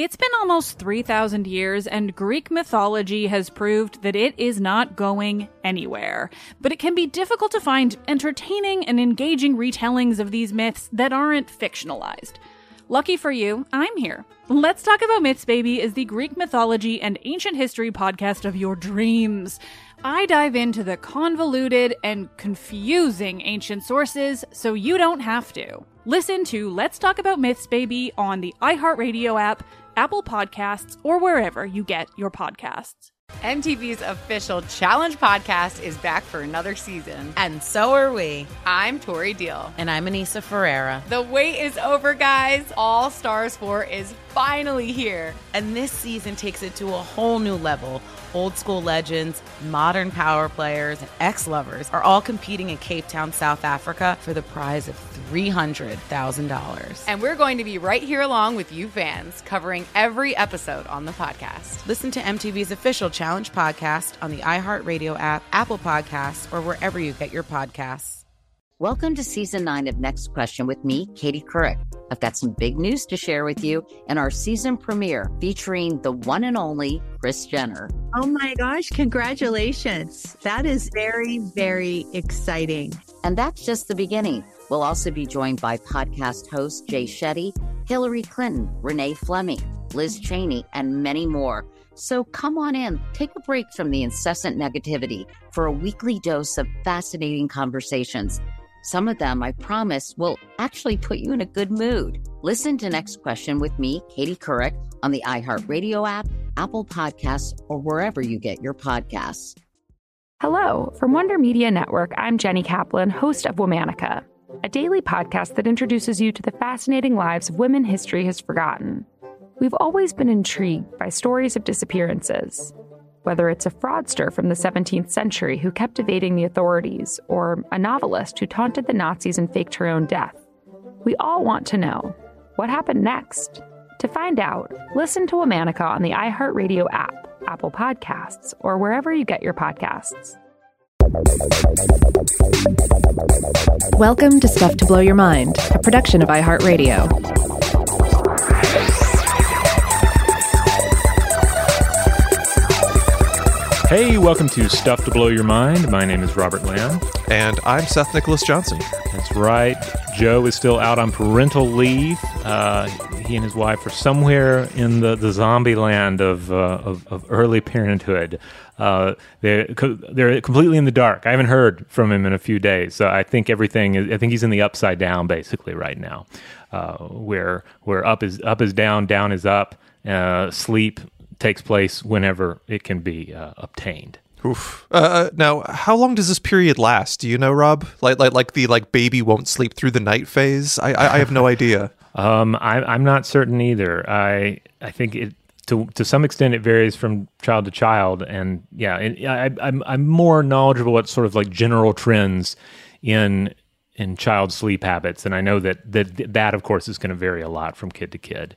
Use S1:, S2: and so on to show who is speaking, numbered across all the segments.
S1: It's been almost 3,000 years, and Greek mythology has proved that it is not going anywhere. But it can be difficult to find entertaining and engaging retellings of these myths that aren't fictionalized. Lucky for you, I'm here. Let's Talk About Myths, Baby is the Greek mythology and ancient history podcast of your dreams. I dive into the convoluted and confusing ancient sources so you don't have to. Listen to Let's Talk About Myths, Baby on the iHeartRadio app, Apple Podcasts, or wherever you get your podcasts.
S2: MTV's official Challenge podcast is back for another season.
S3: And so are we.
S2: I'm Tori Deal.
S3: And I'm Anissa Ferreira.
S2: The wait is over, guys. All Stars 4 is finally here.
S3: And this season takes it to a whole new level. Old school legends, modern power players, and ex-lovers are all competing in Cape Town, South Africa for the prize of $300,000.
S2: And we're going to be right here along with you fans, covering every episode on the podcast.
S3: Listen to MTV's official Challenge podcast on the iHeartRadio app, Apple Podcasts, or wherever you get your podcasts.
S4: Welcome to Season 9 of Next Question with me, Katie Couric. I've got some big news to share with you in our season premiere featuring the one and only Kris Jenner.
S5: Oh my gosh, congratulations. That is very, very exciting.
S4: And that's just the beginning. We'll also be joined by podcast host Jay Shetty, Hillary Clinton, Renee Fleming, Liz Cheney, and many more. So come on in, take a break from the incessant negativity for a weekly dose of fascinating conversations. Some of them, I promise, will actually put you in a good mood. Listen to Next Question with me, Katie Couric, on the iHeartRadio app, Apple Podcasts, or wherever you get your podcasts.
S6: Hello. From Wonder Media Network, I'm Jenny Kaplan, host of Womanica, a daily podcast that introduces you to the fascinating lives of women history has forgotten. We've always been intrigued by stories of disappearances. Whether it's a fraudster from the 17th century who kept evading the authorities, or a novelist who taunted the Nazis and faked her own death, we all want to know what happened next. To find out, listen to Womanica on the iHeartRadio app, Apple Podcasts, or wherever you get your podcasts.
S7: Welcome to Stuff to Blow Your Mind, a production of iHeartRadio.
S8: Hey, welcome to Stuff to Blow Your Mind. My name is Robert Lamb.
S9: And I'm Seth Nicholas Johnson.
S8: That's right. Joe is still out on parental leave. He and his wife are somewhere in the zombie land of early parenthood. They're completely in the dark. I haven't heard from him in a few days. So I think I think he's in the upside down basically right now, where up is down, down is up, sleep takes place whenever it can be obtained.
S9: Oof. Now, how long does this period last? Do you know, Rob? Like the baby won't sleep through the night phase? I have no idea.
S8: I'm not certain either. I think it to some extent it varies from child to child, and yeah, I'm more knowledgeable what sort of like general trends in child sleep habits, and I know that of course is going to vary a lot from kid to kid.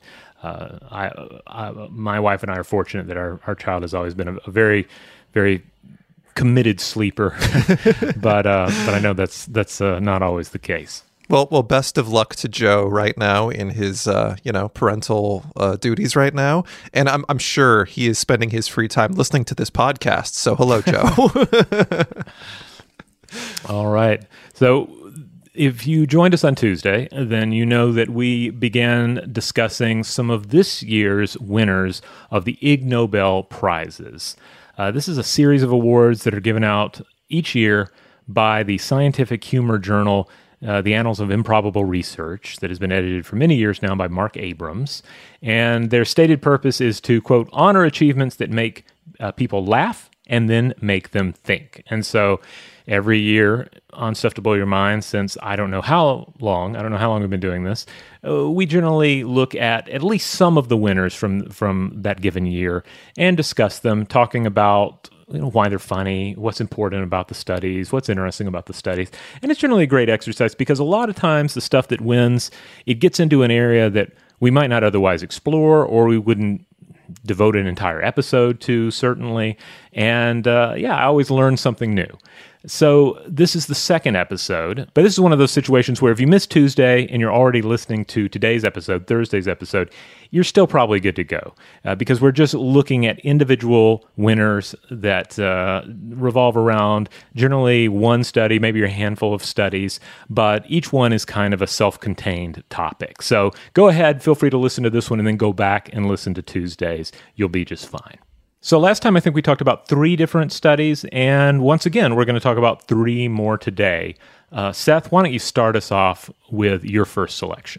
S8: My wife and I are fortunate that our child has always been a very, very committed sleeper, but I know that's not always the case.
S9: Well, best of luck to Joe right now in his parental duties right now, and I'm sure he is spending his free time listening to this podcast. So hello, Joe.
S8: All right, so. If you joined us on Tuesday, then you know that we began discussing some of this year's winners of the Ig Nobel Prizes. This is a series of awards that are given out each year by the scientific humor journal, The Annals of Improbable Research, that has been edited for many years now by Mark Abrams. And their stated purpose is to, quote, honor achievements that make people laugh and then make them think. And so every year on Stuff to Blow Your Mind, since I don't know how long we've been doing this, we generally look at least some of the winners from that given year and discuss them, talking about why they're funny, what's important about the studies, what's interesting about the studies. And it's generally a great exercise because a lot of times the stuff that wins, it gets into an area that we might not otherwise explore, or we wouldn't devote an entire episode to, certainly. And I always learn something new. So this is the second episode, but this is one of those situations where if you missed Tuesday and you're already listening to today's episode, Thursday's episode, you're still probably good to go because we're just looking at individual winners that revolve around generally one study, maybe a handful of studies, but each one is kind of a self-contained topic. So go ahead, feel free to listen to this one and then go back and listen to Tuesday's. You'll be just fine. So last time I think we talked about 3 different studies, and once again, we're going to talk about 3 more today. Seth, why don't you start us off with your first selection?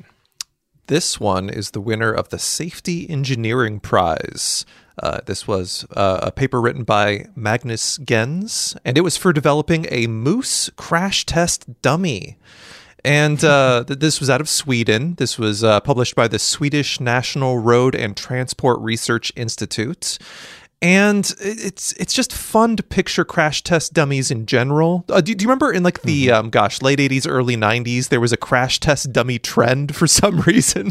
S9: This one is the winner of the Safety Engineering Prize. This was a paper written by Magnus Gens, and it was for developing a moose crash test dummy. And this was out of Sweden. This was published by the Swedish National Road and Transport Research Institute. And it's just fun to picture crash test dummies in general. Do you remember in like the, late 80s, early 90s, there was a crash test dummy trend for some reason?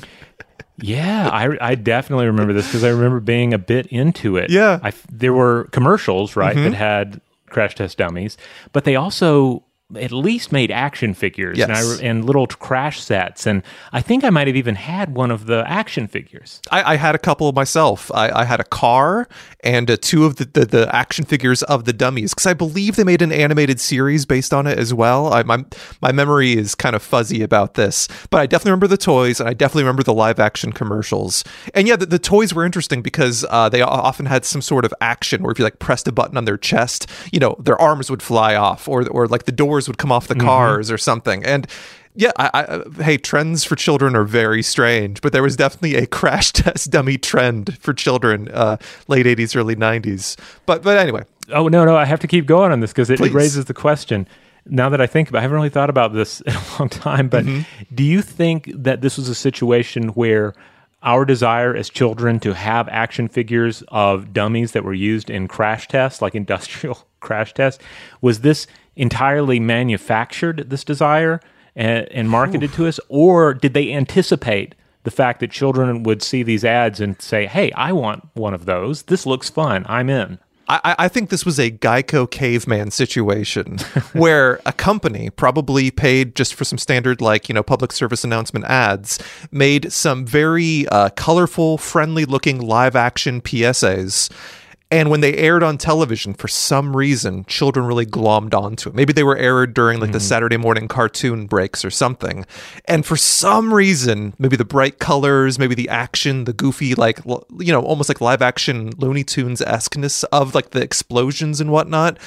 S8: Yeah, I definitely remember this because I remember being a bit into it.
S9: Yeah.
S8: There were commercials, right, that had crash test dummies, but they also at least made action figures and little crash sets. And I think I might have even had one of the action figures.
S9: I had a couple myself. I had a car and 2 of the action figures of the dummies, because I believe they made an animated series based on it as well. My memory is kind of fuzzy about this, but I definitely remember the toys, and I definitely remember the live action commercials. And yeah, the toys were interesting because they often had some sort of action where if you like pressed a button on their chest, you know, their arms would fly off, or like the doors would come off the cars or something. And yeah, hey, trends for children are very strange, but there was definitely a crash test dummy trend for children late 80s, early 90s. But anyway.
S8: Oh, no, I have to keep going on this because it raises the question. Now that I think about it, I haven't really thought about this in a long time, but do you think that this was a situation where our desire as children to have action figures of dummies that were used in crash tests, like industrial crash tests, was this entirely manufactured, this desire, and marketed to us? Or did they anticipate the fact that children would see these ads and say, hey, I want one of those. This looks fun. I'm in.
S9: I think this was a Geico caveman situation where a company probably paid just for some standard, like, you know, public service announcement ads, made some very colorful, friendly looking live action PSAs. And when they aired on television, for some reason, children really glommed onto it. Maybe they were aired during like the Saturday morning cartoon breaks or something. And for some reason, maybe the bright colors, maybe the action, the goofy, like, you know, almost like live action Looney Tunes-esqueness of like the explosions and whatnot.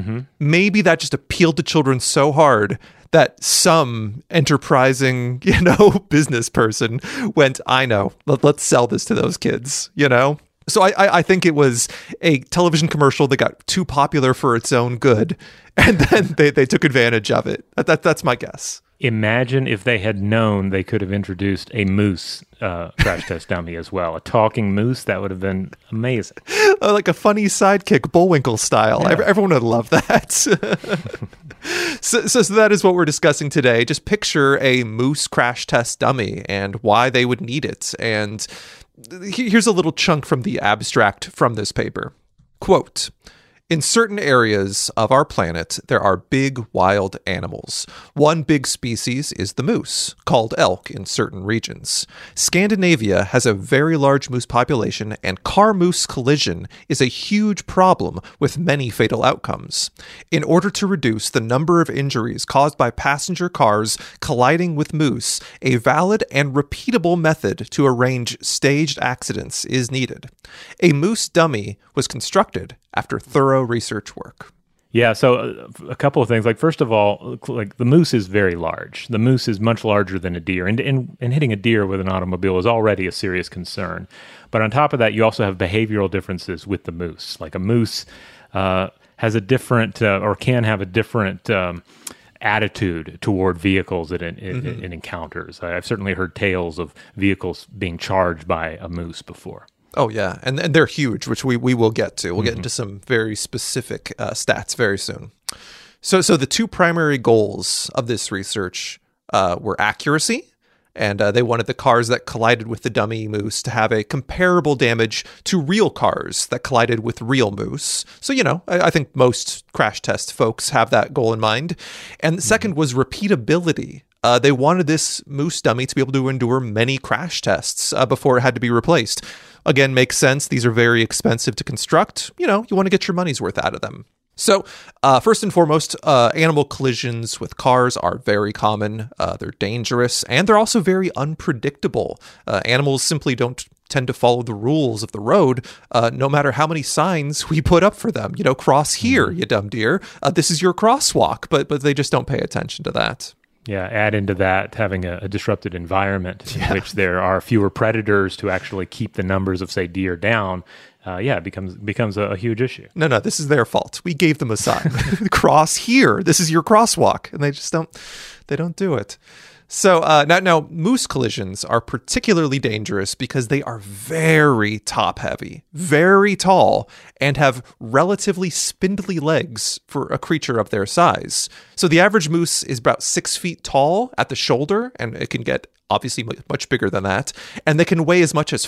S9: Maybe that just appealed to children so hard that some enterprising, you know, business person went, I know, let's sell this to those kids, you know? So I think it was a television commercial that got too popular for its own good, and then they took advantage of it. That's my guess.
S8: Imagine if they had known they could have introduced a moose crash test dummy as well. A talking moose, that would have been amazing.
S9: Like a funny sidekick, Bullwinkle style. Yeah. Everyone would love that. So that is what we're discussing today. Just picture a moose crash test dummy and why they would need it. And here's a little chunk from the abstract from this paper. Quote, in certain areas of our planet, there are big wild animals. One big species is the moose, called elk in certain regions. Scandinavia has a very large moose population, and car-moose collision is a huge problem with many fatal outcomes. In order to reduce the number of injuries caused by passenger cars colliding with moose, a valid and repeatable method to arrange staged accidents is needed. A moose dummy was constructed after thorough research work.
S8: Yeah, so a couple of things. Like, first of all, like the moose is very large. The moose is much larger than a deer, and hitting a deer with an automobile is already a serious concern. But on top of that, you also have behavioral differences with the moose. Like a moose has a different, or can have a different attitude toward vehicles that it encounters. I've certainly heard tales of vehicles being charged by a moose before.
S9: Oh, yeah. And they're huge, which we will get to. We'll get into some very specific stats very soon. So the 2 primary goals of this research were accuracy And they wanted the cars that collided with the dummy moose to have a comparable damage to real cars that collided with real moose. So, I think most crash test folks have that goal in mind. And the second was repeatability. They wanted this moose dummy to be able to endure many crash tests before it had to be replaced. Again, makes sense. These are very expensive to construct. You want to get your money's worth out of them. So, first and foremost, animal collisions with cars are very common. They're dangerous, and they're also very unpredictable. Animals simply don't tend to follow the rules of the road, no matter how many signs we put up for them. Cross here, you dumb deer. This is your crosswalk, but they just don't pay attention to that.
S8: Yeah, add into that having a disrupted environment in which there are fewer predators to actually keep the numbers of, say, deer down. It becomes a huge issue.
S9: No, this is their fault. We gave them a sign. Cross here. This is your crosswalk. And they just don't do it. So now moose collisions are particularly dangerous because they are very top heavy, very tall, and have relatively spindly legs for a creature of their size. So the average moose is about 6 feet tall at the shoulder, and it can get obviously much bigger than that. And they can weigh as much as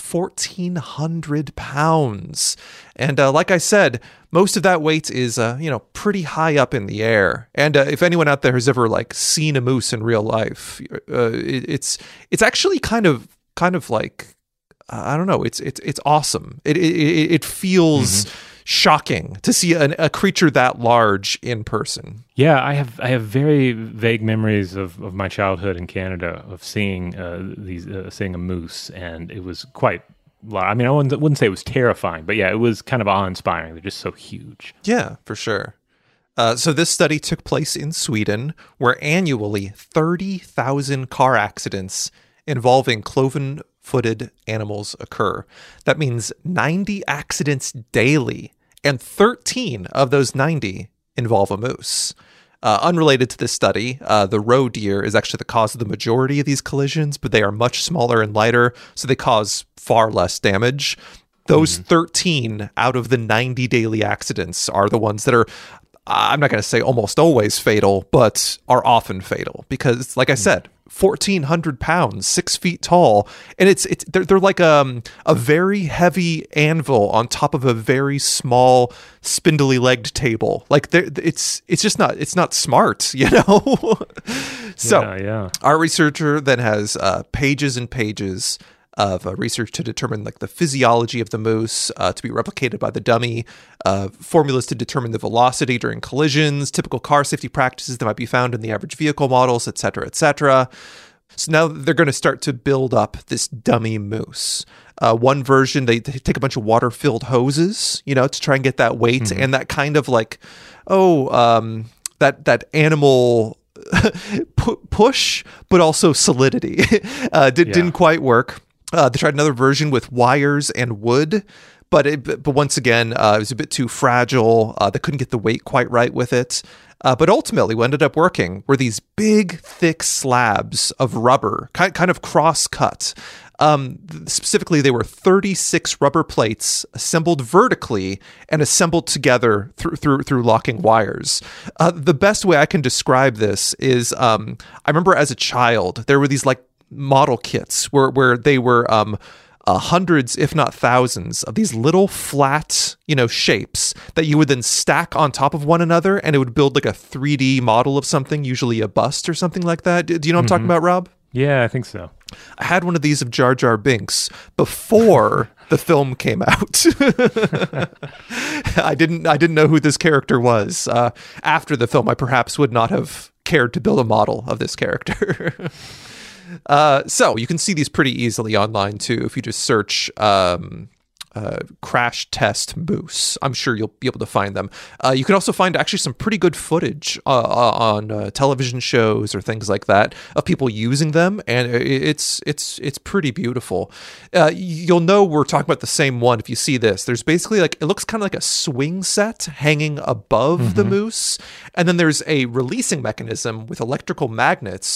S9: 1,400 pounds. And like I said, most of that weight is, pretty high up in the air. And if anyone out there has ever seen a moose in real life, it's actually kind of like, I don't know, it's awesome. It feels shocking to see a creature that large in person.
S8: Yeah, I have very vague memories of my childhood in Canada of seeing seeing a moose, and it was quite. I mean, I wouldn't say it was terrifying, but yeah, it was kind of awe-inspiring. They're just so huge.
S9: Yeah, for sure. So this study took place in Sweden, where annually 30,000 car accidents involving cloven-footed animals occur. That means 90 accidents daily, and 13 of those 90 involve a moose. Unrelated to this study, the roe deer is actually the cause of the majority of these collisions, but they are much smaller and lighter, so they cause far less damage. Those 13 out of the 90 daily accidents are the ones that are, I'm not going to say almost always fatal, but are often fatal because, like I said, 1,400 pounds, 6 feet tall, and they're like a very heavy anvil on top of a very small, spindly legged table. It's not smart, So our researcher then has pages and pages of research to determine the physiology of the moose to be replicated by the dummy, formulas to determine the velocity during collisions, typical car safety practices that might be found in the average vehicle models, et cetera, et cetera. So now they're going to start to build up this dummy moose. One version, they take a bunch of water-filled hoses, to try and get that weight and that kind of that animal push, but also solidity. Didn't quite work. They tried another version with wires and wood, but once again, it was a bit too fragile. They couldn't get the weight quite right with it. But ultimately, what ended up working were these big, thick slabs of rubber, kind of cross-cut. Specifically, they were 36 rubber plates assembled vertically and assembled together through locking wires. The best way I can describe this is, I remember as a child, there were these model kits where they were hundreds, if not thousands, of these little flat, shapes that you would then stack on top of one another, and it would build a 3D model of something, usually a bust or something like that. Do you know what I'm talking about, Rob?
S8: Yeah, I think so.
S9: I had one of these of Jar Jar Binks before the film came out. I didn't know who this character was. After the film, I perhaps would not have cared to build a model of this character. So you can see these pretty easily online too. If you just search crash test moose, I'm sure you'll be able to find them. You can also find actually some pretty good footage on television shows or things like that of people using them, and it's pretty beautiful. You'll know we're talking about the same one if you see this. There's basically it looks kind of like a swing set hanging above the moose, and then there's a releasing mechanism with electrical magnets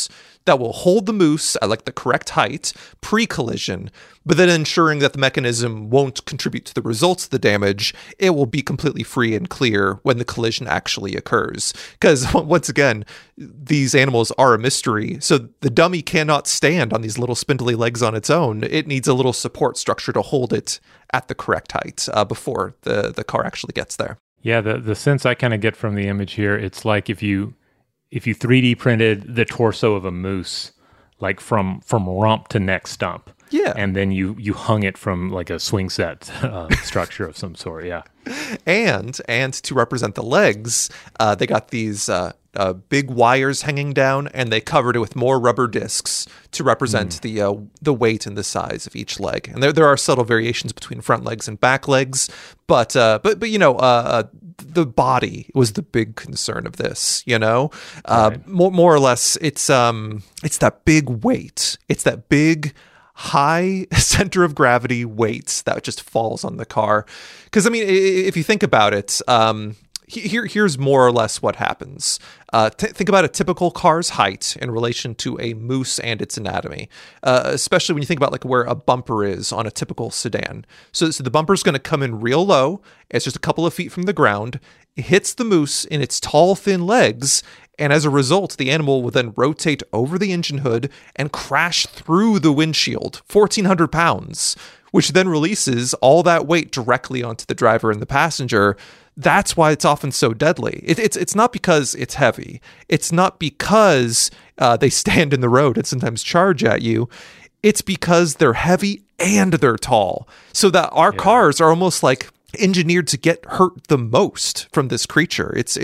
S9: that will hold the moose at like the correct height pre-collision, but then ensuring that the mechanism won't contribute to the results of the damage. It will be completely free and clear when the collision actually occurs. Because once again, these animals are a mystery. So the dummy cannot stand on these little spindly legs on its own. It needs a little support structure to hold it at the correct height before the car actually gets there.
S8: Yeah, the sense I kind of get from the image here, it's like if you 3D printed the torso of a moose, like from rump to neck stump.
S9: Yeah.
S8: And then you hung it from like a swing set structure of some sort. Yeah.
S9: And to represent the legs, they got these big wires hanging down, and they covered it with more rubber discs to represent the weight and the size of each leg. And there are subtle variations between front legs and back legs, but the body was the big concern of this. Right. More or less, it's that big weight. It's that big high center of gravity weight that just falls on the car. Because, I mean, if you think about it, here's more or less what happens. Think about a typical car's height in relation to a moose and its anatomy, especially when you think about like where a bumper is on a typical sedan. So the bumper's going to come in real low. It's just a couple of feet from the ground. It hits the moose in its tall, thin legs, and as a result, the animal will then rotate over the engine hood and crash through the windshield, 1,400 pounds, which then releases all that weight directly onto the driver and the passenger. That's why it's often so deadly. It's not because it's heavy. It's not because they stand in the road and sometimes charge at you. It's because they're heavy and they're tall. So that our cars are almost like engineered to get hurt the most from this creature. It's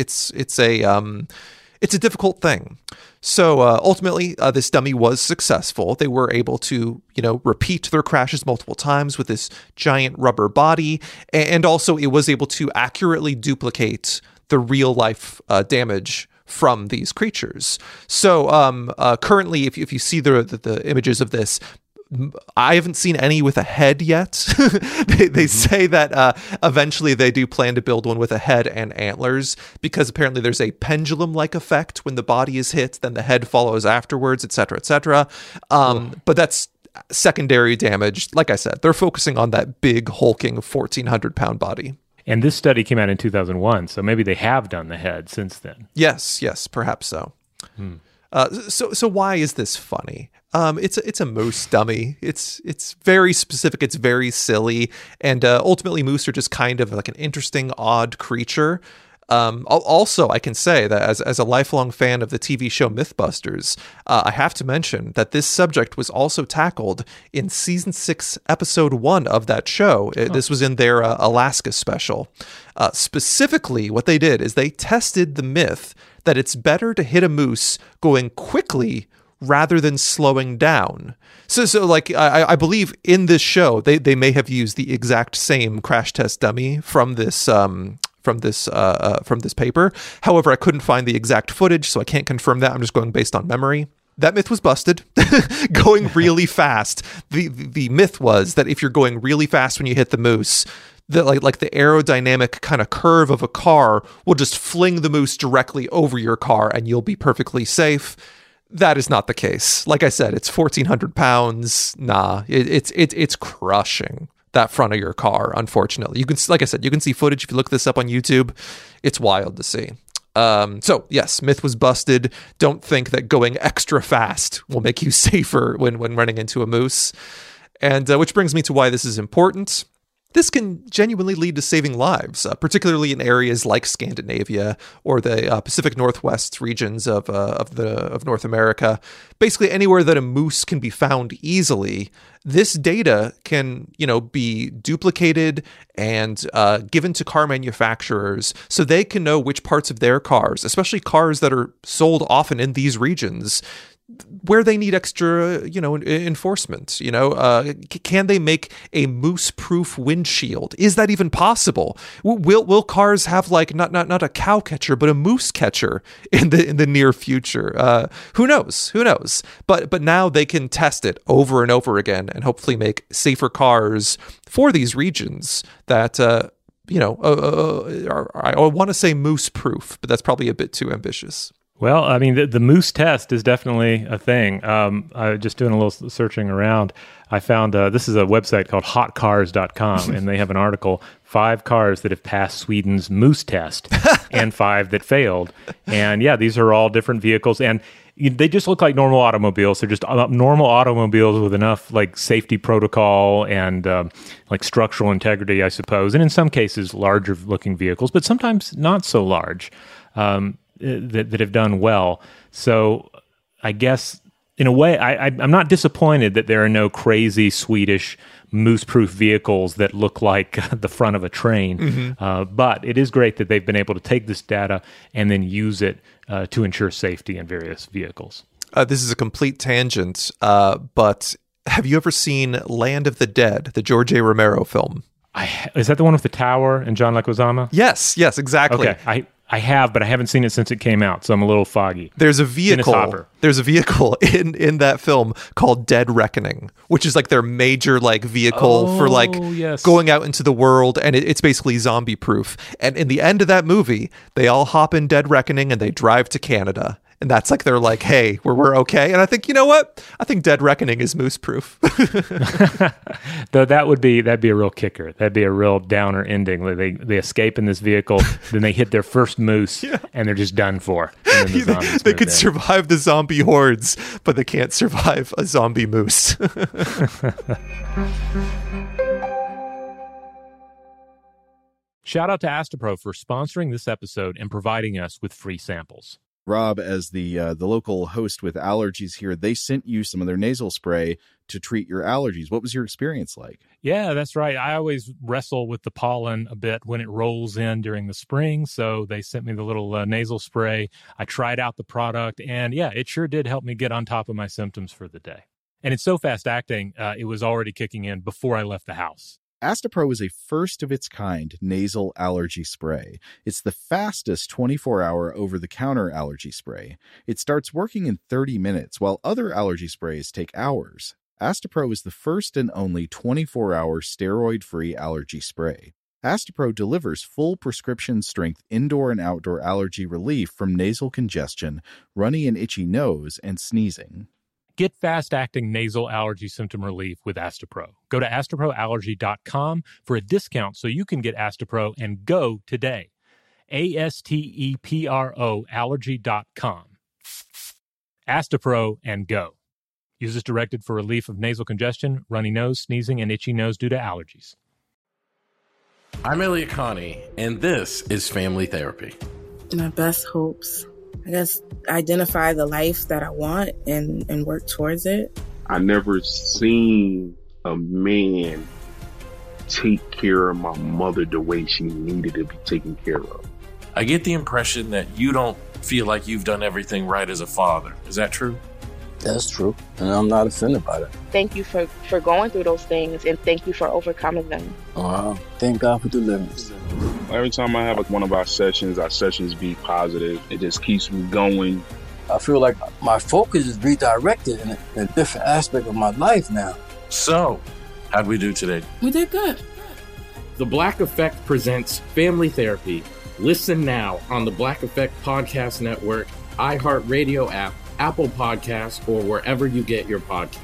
S9: a difficult thing. So ultimately, this dummy was successful. They were able to, repeat their crashes multiple times with this giant rubber body. And also it was able to accurately duplicate the real life damage from these creatures. So currently, if you see the images of this, I haven't seen any with a head yet. They say that eventually they do plan to build one with a head and antlers, because apparently there's a pendulum-like effect when the body is hit, then the head follows afterwards, etc., etc. But that's secondary damage. Like I said, they're focusing on that big, hulking 1,400-pound body.
S8: And this study came out in 2001, so maybe they have done the head since then.
S9: Yes, perhaps so. So why is this funny? It's a moose dummy. It's very specific. It's very silly, and ultimately, moose are just kind of like an interesting, odd creature. Also, I can say that as a lifelong fan of the TV show MythBusters, I have to mention that this subject was also tackled in season 6, episode 1 of that show. This was in their Alaska special. Specifically, what they did is they tested the myth that it's better to hit a moose going quickly rather than slowing down. So like I believe in this show they may have used the exact same crash test dummy from this paper. However, I couldn't find the exact footage, so I can't confirm that. I'm just going based on memory. That myth was busted. Going really fast. The myth was that if you're going really fast when you hit the moose, that like the aerodynamic kind of curve of a car will just fling the moose directly over your car and you'll be perfectly safe. That is not the case. Like I said, it's 1,400 pounds. Nah, it's crushing that front of your car. Unfortunately, like I said, you can see footage if you look this up on YouTube. It's wild to see. So yes, myth was busted. Don't think that going extra fast will make you safer when running into a moose. And which brings me to why this is important. This can genuinely lead to saving lives, particularly in areas like Scandinavia or the Pacific Northwest regions of North America. Basically, anywhere that a moose can be found easily, this data can, be duplicated and given to car manufacturers so they can know which parts of their cars, especially cars that are sold often in these regions, where they need extra, enforcement. Can they make a moose-proof windshield? Is that even possible? Will cars have like not a cow catcher, but a moose catcher in the near future? Who knows? But now they can test it over and over again, and hopefully make safer cars for these regions that I want to say moose-proof, but that's probably a bit too ambitious.
S8: Well, I mean, the moose test is definitely a thing. I was just doing a little searching around. I found this is a website called hotcars.com, and they have an article, 5 cars that have passed Sweden's moose test and 5 that failed. And yeah, these are all different vehicles, and they just look like normal automobiles. They're just normal automobiles with enough like safety protocol and like structural integrity, I suppose. And in some cases, larger looking vehicles, but sometimes not so large. That have done well. So I guess in a way, I'm not disappointed that there are no crazy Swedish moose-proof vehicles that look like the front of a train. But it is great that they've been able to take this data and then use it to ensure safety in various vehicles.
S9: This is a complete tangent, but have you ever seen Land of the Dead, the George A. Romero film?
S8: Is that the one with the tower and John Leguizamo?
S9: Yes, exactly.
S8: Okay, I have, but I haven't seen it since it came out, so I'm a little foggy.
S9: There's a vehicle. There's a vehicle in that film called Dead Reckoning, which is like their major like vehicle for like going out into the world, and it's basically zombie proof. And in the end of that movie, they all hop in Dead Reckoning and they drive to Canada. And that's like, they're like, hey, we're okay. And I think, you know what? I think Dead Reckoning is moose proof.
S8: Though that'd be a real kicker. That'd be a real downer ending. They escape in this vehicle, then they hit their first moose, and they're just done for. And then
S9: they could survive the zombie hordes, but they can't survive a zombie moose.
S8: Shout out to Astepro for sponsoring this episode and providing us with free samples.
S10: Rob, as the local host with allergies here, they sent you some of their nasal spray to treat your allergies. What was your experience like?
S8: Yeah, that's right. I always wrestle with the pollen a bit when it rolls in during the spring, so they sent me the little nasal spray. I tried out the product, and yeah, it sure did help me get on top of my symptoms for the day. And it's so fast-acting, it was already kicking in before I left the house.
S10: Astepro is a first-of-its-kind nasal allergy spray. It's the fastest 24-hour over-the-counter allergy spray. It starts working in 30 minutes, while other allergy sprays take hours. Astepro is the first and only 24-hour steroid-free allergy spray. Astepro delivers full prescription-strength indoor and outdoor allergy relief from nasal congestion, runny and itchy nose, and sneezing.
S8: Get fast-acting nasal allergy symptom relief with Astepro. Go to asteproallergy.com for a discount so you can get Astepro and go today. ASTEPRO allergy.com. Astepro and go. Use as directed for relief of nasal congestion, runny nose, sneezing, and itchy nose due to allergies.
S11: I'm Elliot Connie, and this is Family Therapy.
S12: My best hopes. I guess identify the life that I want and work towards it.
S13: I never seen a man take care of my mother the way she needed to be taken care of.
S11: I get the impression that you don't feel like you've done everything right as a father. Is that true?
S14: That's true, and I'm not offended by that.
S15: Thank you for going through those things, and thank you for overcoming them.
S14: Thank God for deliverance.
S13: Every time I have one of our sessions be positive. It just keeps me going.
S14: I feel like my focus is redirected in a different aspect of my life now.
S11: So, how'd we do today?
S12: We did good.
S16: The Black Effect presents Family Therapy. Listen now on the Black Effect Podcast Network, iHeartRadio app, Apple Podcasts, or wherever you get your podcasts.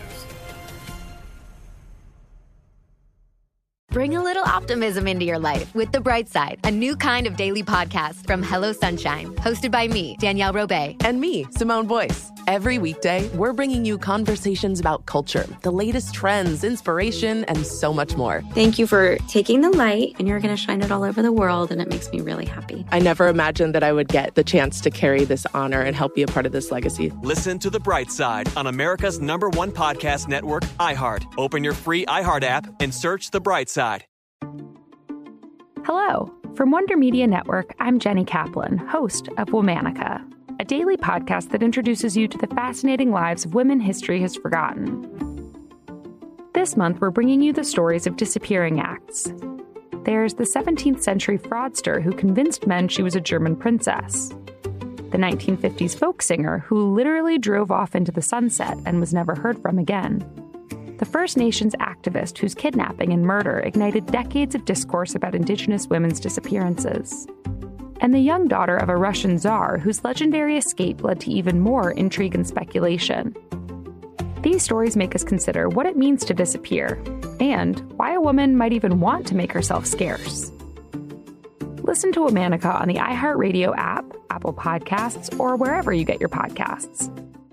S17: Bring a little optimism into your life with The Bright Side, a new kind of daily podcast from Hello Sunshine, hosted by me, Danielle Robay.
S18: And me, Simone Boyce. Every weekday, we're bringing you conversations about culture, the latest trends, inspiration, and so much more.
S19: Thank you for taking the light, and you're going to shine it all over the world, and it makes me really happy.
S18: I never imagined that I would get the chance to carry this honor and help be a part of this legacy.
S20: Listen to The Bright Side on America's #1 podcast network, iHeart. Open your free iHeart app and search The Bright Side.
S6: Hello. From Wonder Media Network, I'm Jenny Kaplan, host of Womanica, a daily podcast that introduces you to the fascinating lives of women history has forgotten. This month, we're bringing you the stories of disappearing acts. There's the 17th century fraudster who convinced men she was a German princess. The 1950s folk singer who literally drove off into the sunset and was never heard from again. The First Nations activist whose kidnapping and murder ignited decades of discourse about Indigenous women's disappearances. and the young daughter of a Russian czar whose legendary escape led to even more intrigue and speculation. These stories make us consider what it means to disappear, and why a woman might even want to make herself scarce. Listen to Womanica on the iHeartRadio app, Apple Podcasts, or wherever you get your podcasts.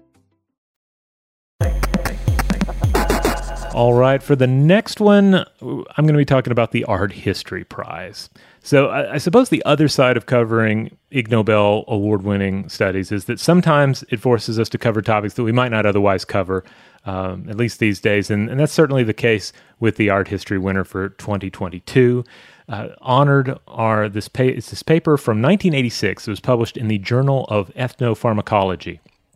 S8: All right, for the next one, I'm going to be talking about the Art History Prize. So I suppose the other side of covering Ig Nobel award-winning studies is that sometimes it forces us to cover topics that we might not otherwise cover, at least these days. And that's certainly the case with the art history winner for 2022. Honored are this paper from 1986. It was published in the Journal of Ethnopharmacology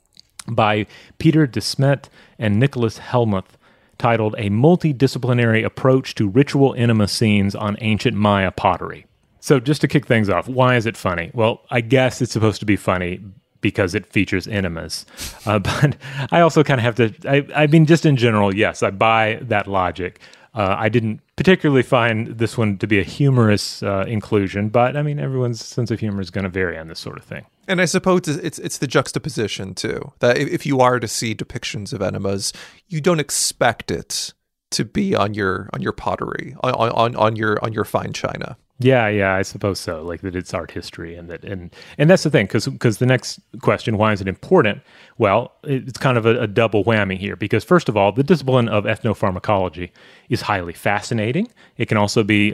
S8: by Peter de Smet and Nicholas Helmuth, titled A Multidisciplinary Approach to Ritual Enema Scenes on Ancient Maya Pottery. So just to kick things off, why is it funny? Well, I guess it's supposed to be funny because it features enemas. But I also kind of have to, I mean, just in general, yes, I buy that logic. I didn't particularly find this one to be a humorous inclusion, but I mean, everyone's sense of humor is going to vary on this sort of thing.
S9: And I suppose it's the juxtaposition too, that if you are to see depictions of enemas, you don't expect it to be on your pottery, on your fine china.
S8: Yeah, I suppose so. Like that, it's art history, and that's the thing. Because the next question, why is it important? Well, it's kind of a double whammy here. Because first of all, the discipline of ethnopharmacology is highly fascinating. It can also be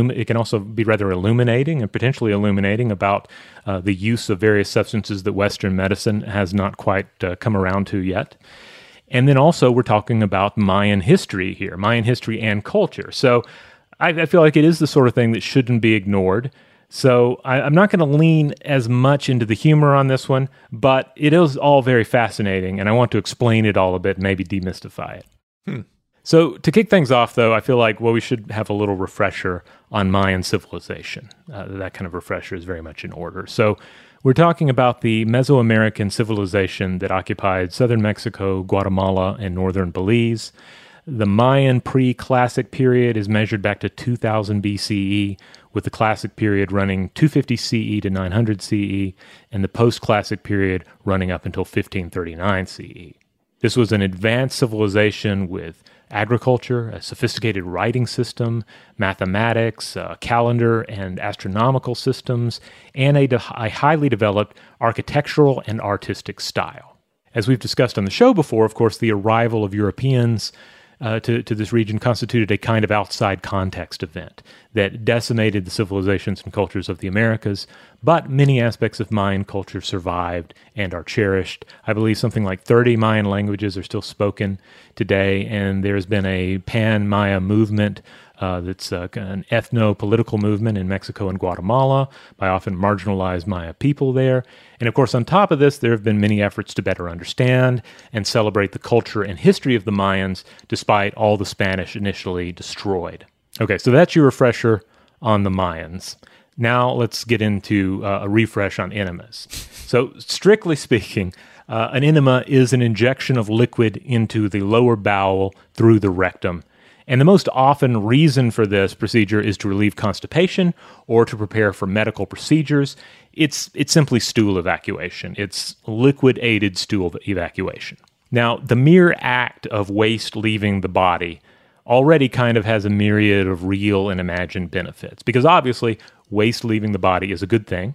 S8: rather illuminating and potentially illuminating about the use of various substances that Western medicine has not quite come around to yet. And then also, we're talking about Mayan history here, Mayan history and culture. So I feel like it is the sort of thing that shouldn't be ignored. So I'm not going to lean as much into the humor on this one, but it is all very fascinating, and I want to explain it all a bit, maybe demystify it. So to kick things off, though, I feel like, we should have a little refresher on Mayan civilization. That kind of refresher is very much in order. So we're talking about the Mesoamerican civilization that occupied southern Mexico, Guatemala, and northern Belize. The Mayan pre-classic period is measured back to 2000 BCE, with the classic period running 250 CE to 900 CE, and the post-classic period running up until 1539 CE. This was an advanced civilization with agriculture, a sophisticated writing system, mathematics, calendar and astronomical systems, and a highly developed architectural and artistic style. As we've discussed on the show before, of course, the arrival of Europeans to this region constituted a kind of outside context event that decimated the civilizations and cultures of the Americas, but many aspects of Mayan culture survived and are cherished. I believe something like 30 Mayan languages are still spoken today, and there's been a pan-Maya movement that's an ethno-political movement in Mexico and Guatemala by often marginalized Maya people there. And of course, on top of this, there have been many efforts to better understand and celebrate the culture and history of the Mayans, despite all the Spanish initially destroyed. Okay, so that's your refresher on the Mayans. Now let's get into a refresh on enemas. So strictly speaking, an enema is an injection of liquid into the lower bowel through the rectum. And the most often reason for this procedure is to relieve constipation or to prepare for medical procedures. It's simply stool evacuation. It's liquid-aided stool evacuation. Now, the mere act of waste leaving the body already kind of has a myriad of real and imagined benefits, because obviously waste leaving the body is a good thing.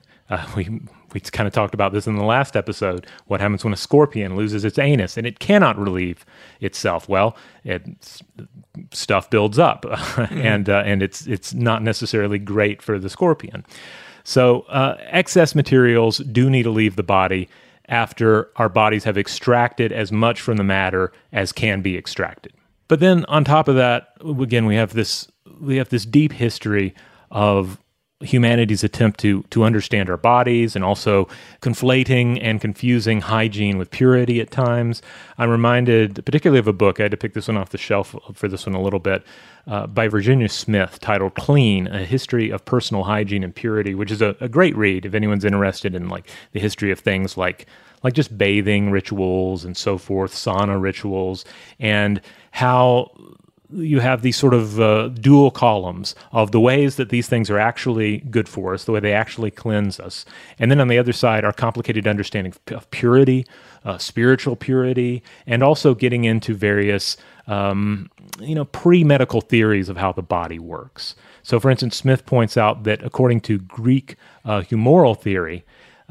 S8: We kind of talked about this in the last episode. What happens when a scorpion loses its anus and it cannot relieve itself? Well, stuff builds up, and it's not necessarily great for the scorpion. So excess materials do need to leave the body after our bodies have extracted as much from the matter as can be extracted. But then on top of that, again, we have this deep history of humanity's attempt to understand our bodies, and also conflating and confusing hygiene with purity at times. I'm reminded particularly of a book, I had to pick this one off the shelf for this one a little bit, by Virginia Smith, titled Clean, A History of Personal Hygiene and Purity, which is a great read if anyone's interested in like the history of things like just bathing rituals and so forth, sauna rituals, and how you have these sort of dual columns of the ways that these things are actually good for us, the way they actually cleanse us. And then on the other side, our complicated understanding of purity, spiritual purity, and also getting into various pre-medical theories of how the body works. So, for instance, Smith points out that according to Greek humoral theory,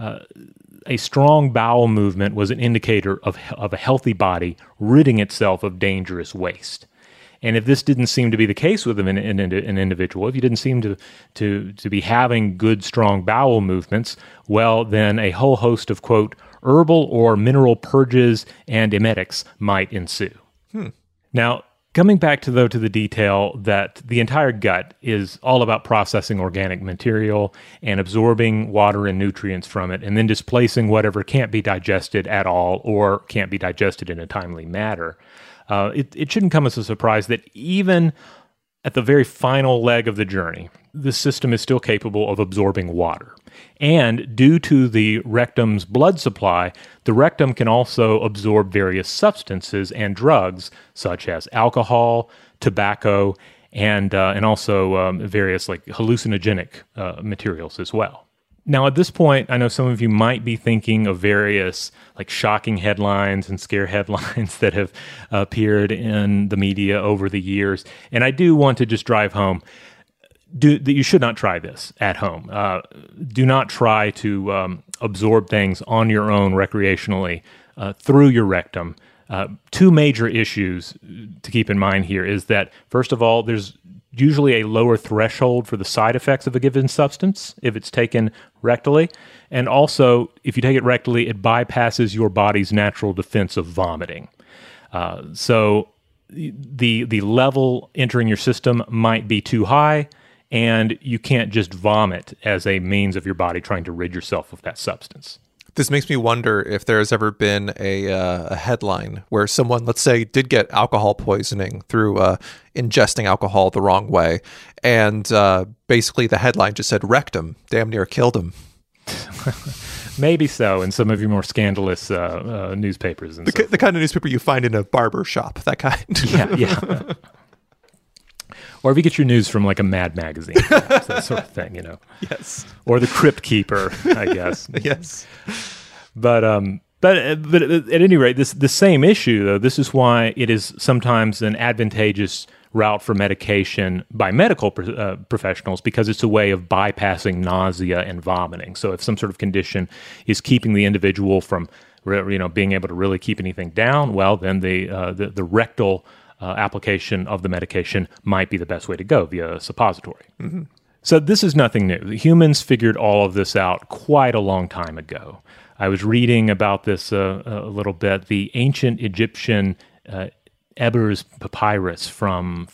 S8: a strong bowel movement was an indicator of a healthy body ridding itself of dangerous waste. And if this didn't seem to be the case with an individual, if you didn't seem to be having good, strong bowel movements, well, then a whole host of, quote, herbal or mineral purges and emetics might ensue. Now, coming back to the detail that the entire gut is all about processing organic material and absorbing water and nutrients from it, and then displacing whatever can't be digested at all or can't be digested in a timely manner. It shouldn't come as a surprise that even at the very final leg of the journey, the system is still capable of absorbing water. And due to the rectum's blood supply, the rectum can also absorb various substances and drugs, such as alcohol, tobacco, and also various like hallucinogenic materials as well. Now, at this point, I know some of you might be thinking of various like shocking headlines and scare headlines that have appeared in the media over the years. And I do want to just drive home that you should not try this at home. Do not try to absorb things on your own recreationally through your rectum. Two major issues to keep in mind here is that, first of all, there's usually a lower threshold for the side effects of a given substance if it's taken rectally. And also, if you take it rectally, it bypasses your body's natural defense of vomiting. So the level entering your system might be too high, and you can't just vomit as a means of your body trying to rid yourself of that substance.
S9: This makes me wonder if there's ever been a headline where someone, let's say, did get alcohol poisoning through ingesting alcohol the wrong way, and basically the headline just said rectum, damn near killed him.
S8: Maybe so in some of your more scandalous newspapers. And
S9: the kind of newspaper you find in a barber shop, that kind.
S8: Yeah. Or if you get your news from like a Mad magazine, perhaps, that sort of thing,
S9: Yes.
S8: Or the Crypt Keeper, I guess.
S9: Yes.
S8: But at any rate, the same issue, though, this is why it is sometimes an advantageous route for medication by medical professionals, because it's a way of bypassing nausea and vomiting. So if some sort of condition is keeping the individual from being able to really keep anything down, well, then the rectal application of the medication might be the best way to go via a suppository.
S9: Mm-hmm.
S8: So this is nothing new. The humans figured all of this out quite a long time ago. I was reading about this a little bit. The ancient Egyptian Ebers papyrus from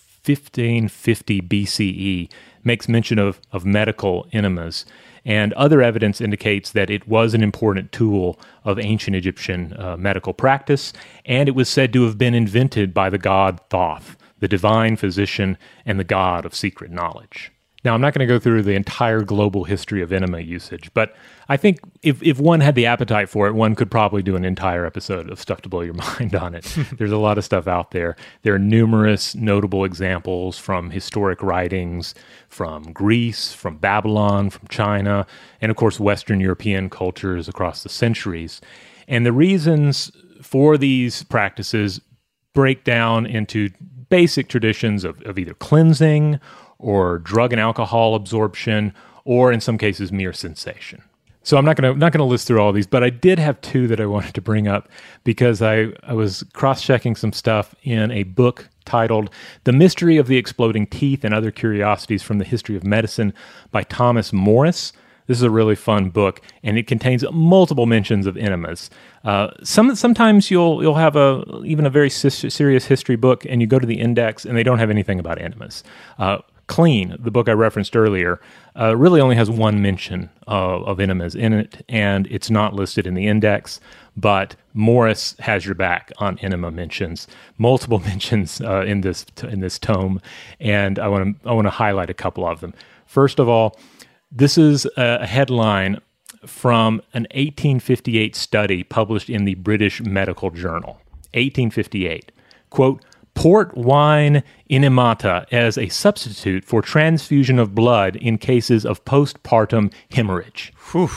S8: 1550 BCE makes mention of medical enemas, and other evidence indicates that it was an important tool of ancient Egyptian medical practice, and it was said to have been invented by the god Thoth, the divine physician and the god of secret knowledge. Now, I'm not going to go through the entire global history of enema usage, but I think if one had the appetite for it, one could probably do an entire episode of Stuff to Blow Your Mind on it. There's a lot of stuff out there. There are numerous notable examples from historic writings, from Greece, from Babylon, from China, and of course Western European cultures across the centuries. And the reasons for these practices break down into basic traditions of either cleansing or drug and alcohol absorption, or in some cases, mere sensation. So I'm not going to list through all these, but I did have two that I wanted to bring up because I was cross-checking some stuff in a book titled The Mystery of the Exploding Teeth and Other Curiosities from the History of Medicine by Thomas Morris. This is a really fun book, and it contains multiple mentions of enemas. Sometimes you'll have even a very serious history book, and you go to the index, and they don't have anything about enemas. Clean, the book I referenced earlier, really only has one mention of enemas in it, and it's not listed in the index, but Morris has your back on enema mentions, multiple mentions in this tome, and I want to highlight a couple of them. First of all, this is a headline from an 1858 study published in the British Medical Journal. 1858. Quote, port wine enemata as a substitute for transfusion of blood in cases of postpartum hemorrhage.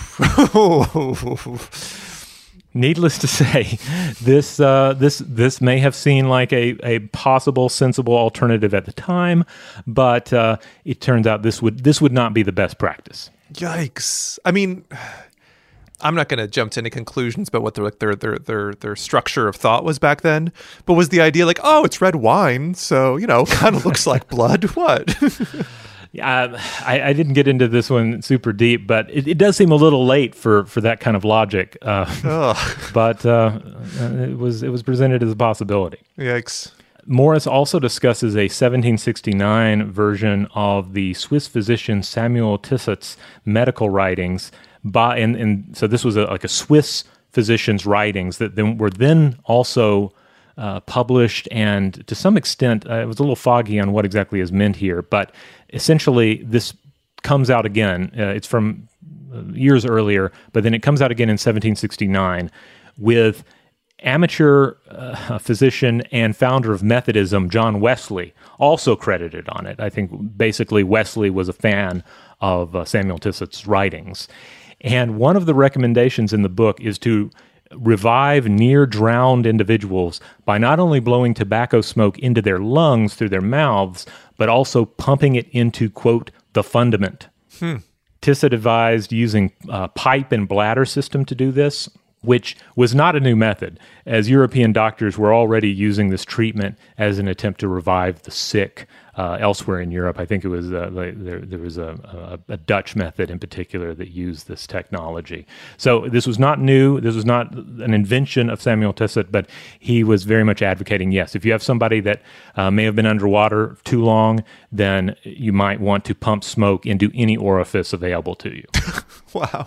S8: Needless to say, this may have seemed like a possible, sensible alternative at the time, but it turns out this would not be the best practice.
S9: Yikes! I mean, I'm not going to jump to any conclusions about what their structure of thought was back then. But was the idea like, oh, it's red wine, so kind of looks like blood? What?
S8: Yeah, I didn't get into this one super deep, but it does seem a little late for that kind of logic. But it was presented as a possibility.
S9: Yikes.
S8: Morris also discusses a 1769 version of the Swiss physician Samuel Tissot's medical writings, and so this was like a Swiss physician's writings that were then also published, and to some extent, it was a little foggy on what exactly is meant here, but essentially this comes out again. It's from years earlier, but then it comes out again in 1769 with amateur physician and founder of Methodism, John Wesley, also credited on it. I think basically Wesley was a fan of Samuel Tissot's writings. And one of the recommendations in the book is to revive near-drowned individuals by not only blowing tobacco smoke into their lungs through their mouths, but also pumping it into, quote, the fundament. Tissot advised using a pipe and bladder system to do this, which was not a new method, as European doctors were already using this treatment as an attempt to revive the sick elsewhere in Europe. I think it was there was a Dutch method in particular that used this technology. So this was not new. This was not an invention of Samuel Tissot, but he was very much advocating, yes, if you have somebody that may have been underwater too long, then you might want to pump smoke into any orifice available to you.
S9: Wow.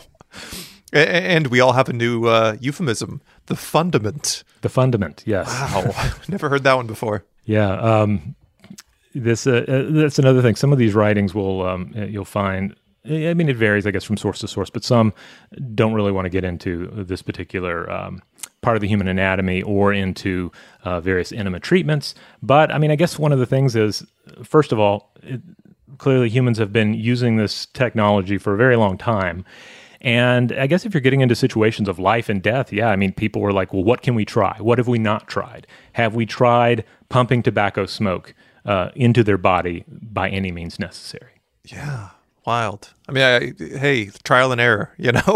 S9: And we all have a new euphemism, the fundament.
S8: The fundament, yes.
S9: Wow. Never heard that one before.
S8: Yeah. That's another thing. Some of these writings you'll find, I mean, it varies, I guess, from source to source, but some don't really want to get into this particular part of the human anatomy or into various enema treatments. But, I mean, I guess one of the things is, first of all, clearly humans have been using this technology for a very long time. And I guess if you're getting into situations of life and death, yeah, I mean, people were like, well, what can we try? What have we not tried? Have we tried pumping tobacco smoke into their body by any means necessary?
S9: Yeah, wild. I mean, hey, trial and error,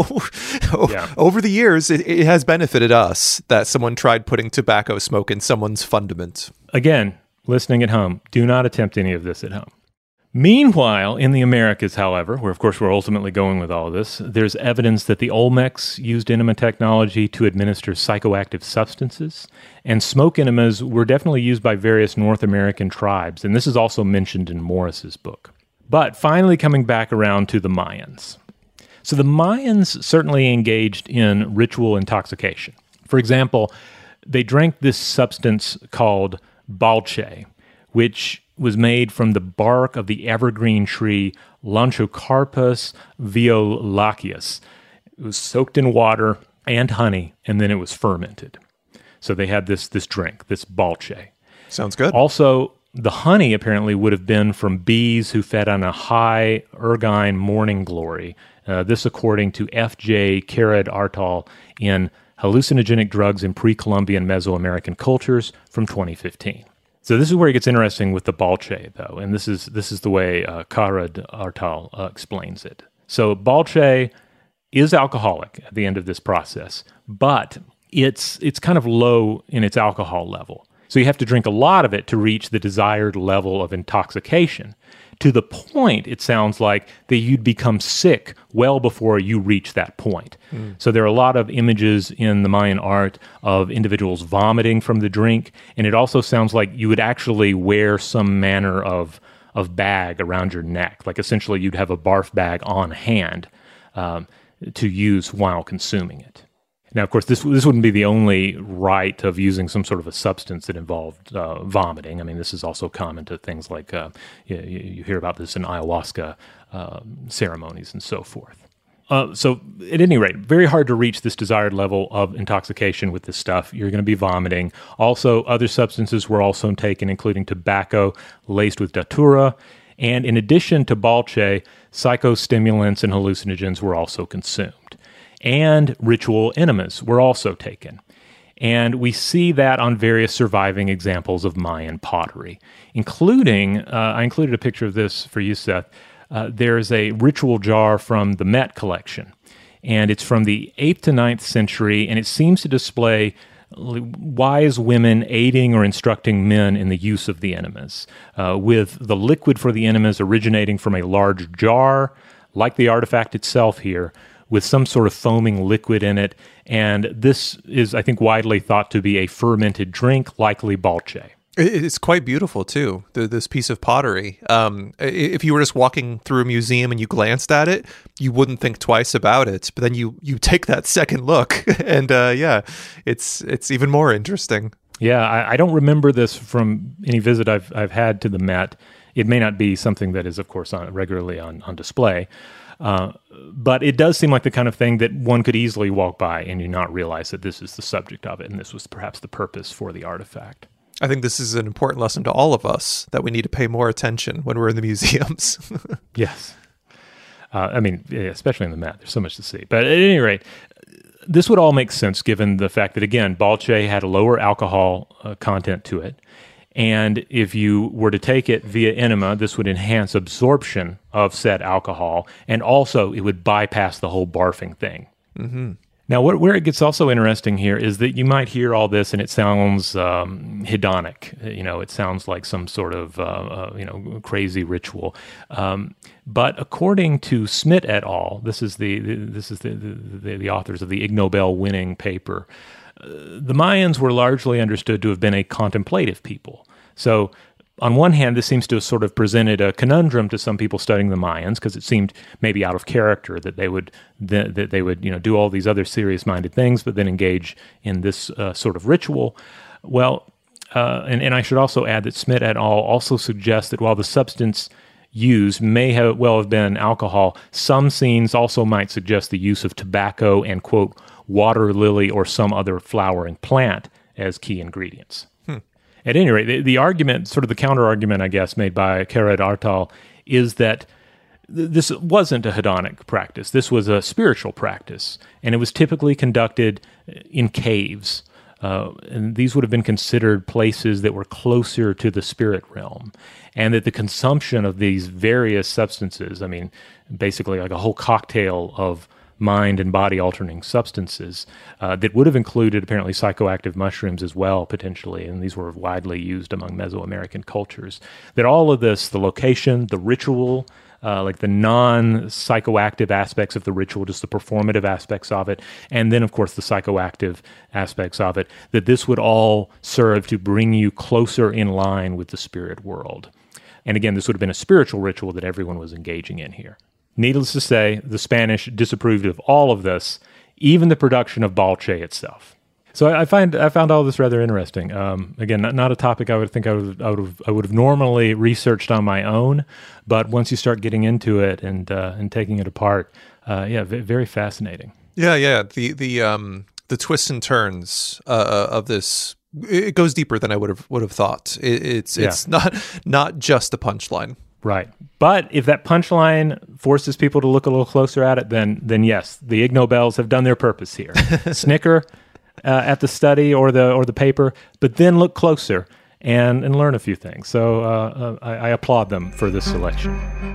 S9: Over the years, it has benefited us that someone tried putting tobacco smoke in someone's fundament.
S8: Again, listening at home, do not attempt any of this at home. Meanwhile, in the Americas, however, where of course we're ultimately going with all of this, there's evidence that the Olmecs used enema technology to administer psychoactive substances, and smoke enemas were definitely used by various North American tribes, and this is also mentioned in Morris's book. But finally coming back around to the Mayans. So the Mayans certainly engaged in ritual intoxication. For example, they drank this substance called balche, which was made from the bark of the evergreen tree Lonchocarpus violaceus. It was soaked in water and honey, and then it was fermented. So they had this drink, this balche.
S9: Sounds good.
S8: Also, the honey apparently would have been from bees who fed on a high ergine morning glory. This according to F.J. Carrad-Artal in Hallucinogenic Drugs in Pre-Columbian Mesoamerican Cultures from 2015. So this is where it gets interesting with the balche, though, and this is the way Carrad-Artal explains it. So balche is alcoholic at the end of this process, but it's kind of low in its alcohol level. So you have to drink a lot of it to reach the desired level of intoxication, to the point, it sounds like, that you'd become sick well before you reach that point. So there are a lot of images in the Mayan art of individuals vomiting from the drink, and it also sounds like you would actually wear some manner of bag around your neck. Like essentially you'd have a barf bag on hand to use while consuming it. Now, of course, this wouldn't be the only rite of using some sort of a substance that involved vomiting. I mean, this is also common to things like, you hear about this in ayahuasca ceremonies and so forth. So at any rate, very hard to reach this desired level of intoxication with this stuff. You're going to be vomiting. Also, other substances were also taken, including tobacco laced with datura. And in addition to balche, psychostimulants and hallucinogens were also consumed. And ritual enemas were also taken. And we see that on various surviving examples of Mayan pottery, including, I included a picture of this for you, Seth. There's a ritual jar from the Met collection, and it's from the 8th to 9th century, and it seems to display wise women aiding or instructing men in the use of the enemas, with the liquid for the enemas originating from a large jar, like the artifact itself here, with some sort of foaming liquid in it, and this is, I think, widely thought to be a fermented drink, likely balche.
S9: It's quite beautiful, too, this piece of pottery. If you were just walking through a museum and you glanced at it, you wouldn't think twice about it. But then you take that second look, and it's even more interesting.
S8: Yeah, I don't remember this from any visit I've had to the Met. It may not be something that is, of course, regularly on display. But it does seem like the kind of thing that one could easily walk by and you not realize that this is the subject of it, and this was perhaps the purpose for the artifact.
S9: I think this is an important lesson to all of us, that we need to pay more attention when we're in the museums.
S8: Yes. Especially in the Met. There's so much to see. But at any rate, this would all make sense given the fact that, again, balche had a lower alcohol content to it. And if you were to take it via enema, this would enhance absorption of said alcohol, and also it would bypass the whole barfing thing.
S9: Mm-hmm.
S8: Now, where it gets also interesting here is that you might hear all this and it sounds hedonic. It sounds like some sort of crazy ritual. But according to Smit et al., this is the authors of the Ig Nobel winning paper. The Mayans were largely understood to have been a contemplative people. So, on one hand, this seems to have sort of presented a conundrum to some people studying the Mayans, because it seemed maybe out of character that they would do all these other serious-minded things, but then engage in this sort of ritual. Well, and I should also add that Smit et al. Also suggests that while the substance used may have been alcohol, some scenes also might suggest the use of tobacco and, quote, water lily or some other flowering plant as key ingredients. At any rate, the argument, sort of the counter-argument, I guess, made by Khaled Artal is that this wasn't a hedonic practice. This was a spiritual practice, and it was typically conducted in caves. And these would have been considered places that were closer to the spirit realm, and that the consumption of these various substances, basically like a whole cocktail of mind and body altering substances that would have included apparently psychoactive mushrooms as well, potentially, and these were widely used among Mesoamerican cultures, that all of this, the location, the ritual, like the non-psychoactive aspects of the ritual, just the performative aspects of it, and then, of course, the psychoactive aspects of it, that this would all serve to bring you closer in line with the spirit world. And again, this would have been a spiritual ritual that everyone was engaging in here. Needless to say, the Spanish disapproved of all of this, even the production of balche itself. So I found all this rather interesting. Again, not a topic I would have normally researched on my own, but once you start getting into it and taking it apart, very fascinating.
S9: Yeah. The twists and turns of this, it goes deeper than I would have thought. It's not just the punchline.
S8: Right. But if that punchline forces people to look a little closer at it, then yes, the Ig Nobels have done their purpose here. Snicker at the study or the paper, but then look closer and learn a few things. So I applaud them for this selection.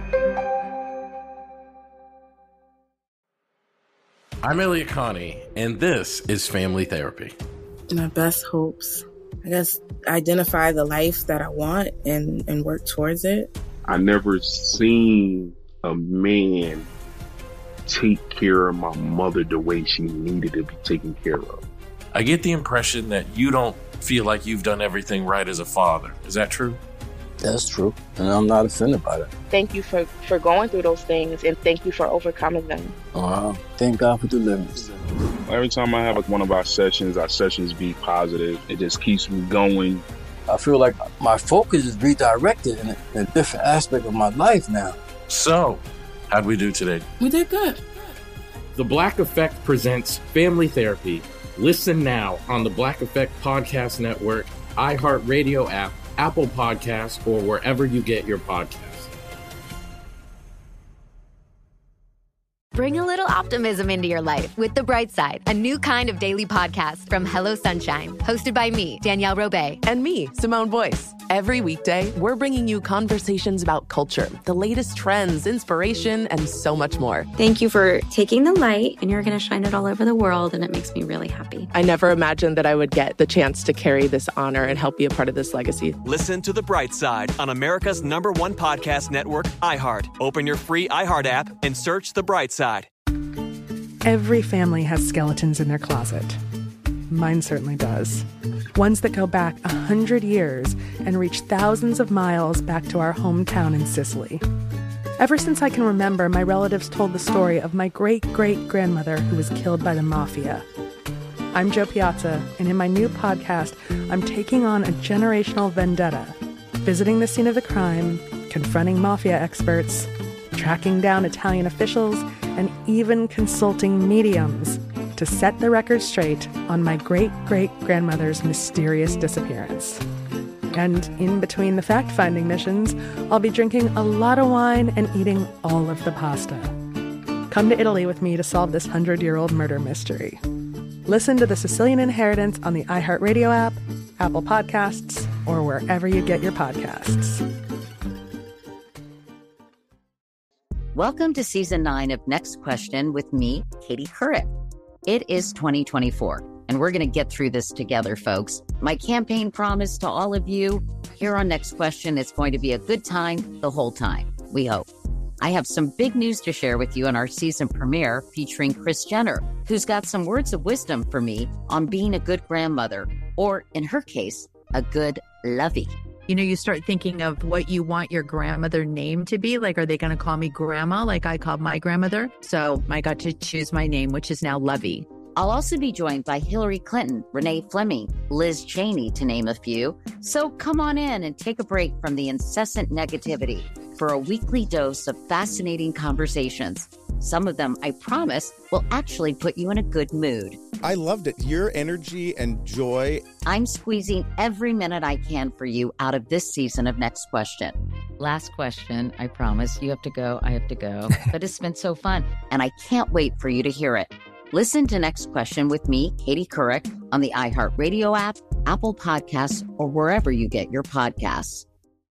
S16: I'm Elliot Connie, and this is Family Therapy.
S12: My best hopes, I guess, identify the life that I want and work towards it.
S13: I never seen a man take care of my mother the way she needed to be taken care of.
S11: I get the impression that you don't feel like you've done everything right as a father. Is that true?
S14: That's true, and I'm not offended by that.
S15: Thank you for going through those things, and thank you for overcoming them.
S14: Wow. Thank God for deliverance.
S13: Every time I have one of our sessions be positive. It just keeps me going.
S14: I feel like my focus is redirected in a different aspect of my life now.
S11: So, how'd we do today?
S12: We did good.
S16: The Black Effect presents Family Therapy. Listen now on the Black Effect Podcast Network, iHeartRadio app, Apple Podcasts, or wherever you get your podcasts.
S17: Bring a little optimism into your life with The Bright Side, a new kind of daily podcast from Hello Sunshine, hosted by me, Danielle Robay.
S18: And me, Simone Boyce. Every weekday, we're bringing you conversations about culture, the latest trends, inspiration, and so much more.
S19: Thank you for taking the light, and you're going to shine it all over the world, and it makes me really happy.
S18: I never imagined that I would get the chance to carry this honor and help be a part of this legacy.
S20: Listen to The Bright Side on America's #1 podcast network, iHeart. Open your free iHeart app and search The Bright Side.
S21: Every family has skeletons in their closet. Mine certainly does. Ones that go back 100 years and reach thousands of miles back to our hometown in Sicily. Ever since I can remember, my relatives told the story of my great-great-grandmother who was killed by the mafia. I'm Jo Piazza, and in my new podcast, I'm taking on a generational vendetta, visiting the scene of the crime, confronting mafia experts, tracking down Italian officials, and even consulting mediums to set the record straight on my great-great-grandmother's mysterious disappearance. And in between the fact-finding missions, I'll be drinking a lot of wine and eating all of the pasta. Come to Italy with me to solve this 100-year-old murder mystery. Listen to The Sicilian Inheritance on the iHeartRadio app, Apple Podcasts, or wherever you get your podcasts.
S4: Welcome to Season 9 of Next Question with me, Katie Couric. It is 2024, and we're going to get through this together, folks. My campaign promise to all of you, here on Next Question, it's going to be a good time the whole time, we hope. I have some big news to share with you in our season premiere featuring Kris Jenner, who's got some words of wisdom for me on being a good grandmother, or in her case, a good lovey.
S5: You know, you start thinking of what you want your grandmother name to be. Like, are they going to call me grandma like I called my grandmother? So I got to choose my name, which is now Lovey.
S4: I'll also be joined by Hillary Clinton, Renee Fleming, Liz Cheney, to name a few. So come on in and take a break from the incessant negativity for a weekly dose of fascinating conversations. Some of them, I promise, will actually put you in a good mood.
S22: I loved it. Your energy and joy.
S4: I'm squeezing every minute I can for you out of this season of Next Question. Last question, I promise. You have to go, I have to go. But it's been so fun, and I can't wait for you to hear it. Listen to Next Question with me, Katie Couric, on the iHeartRadio app, Apple Podcasts, or wherever you get your podcasts.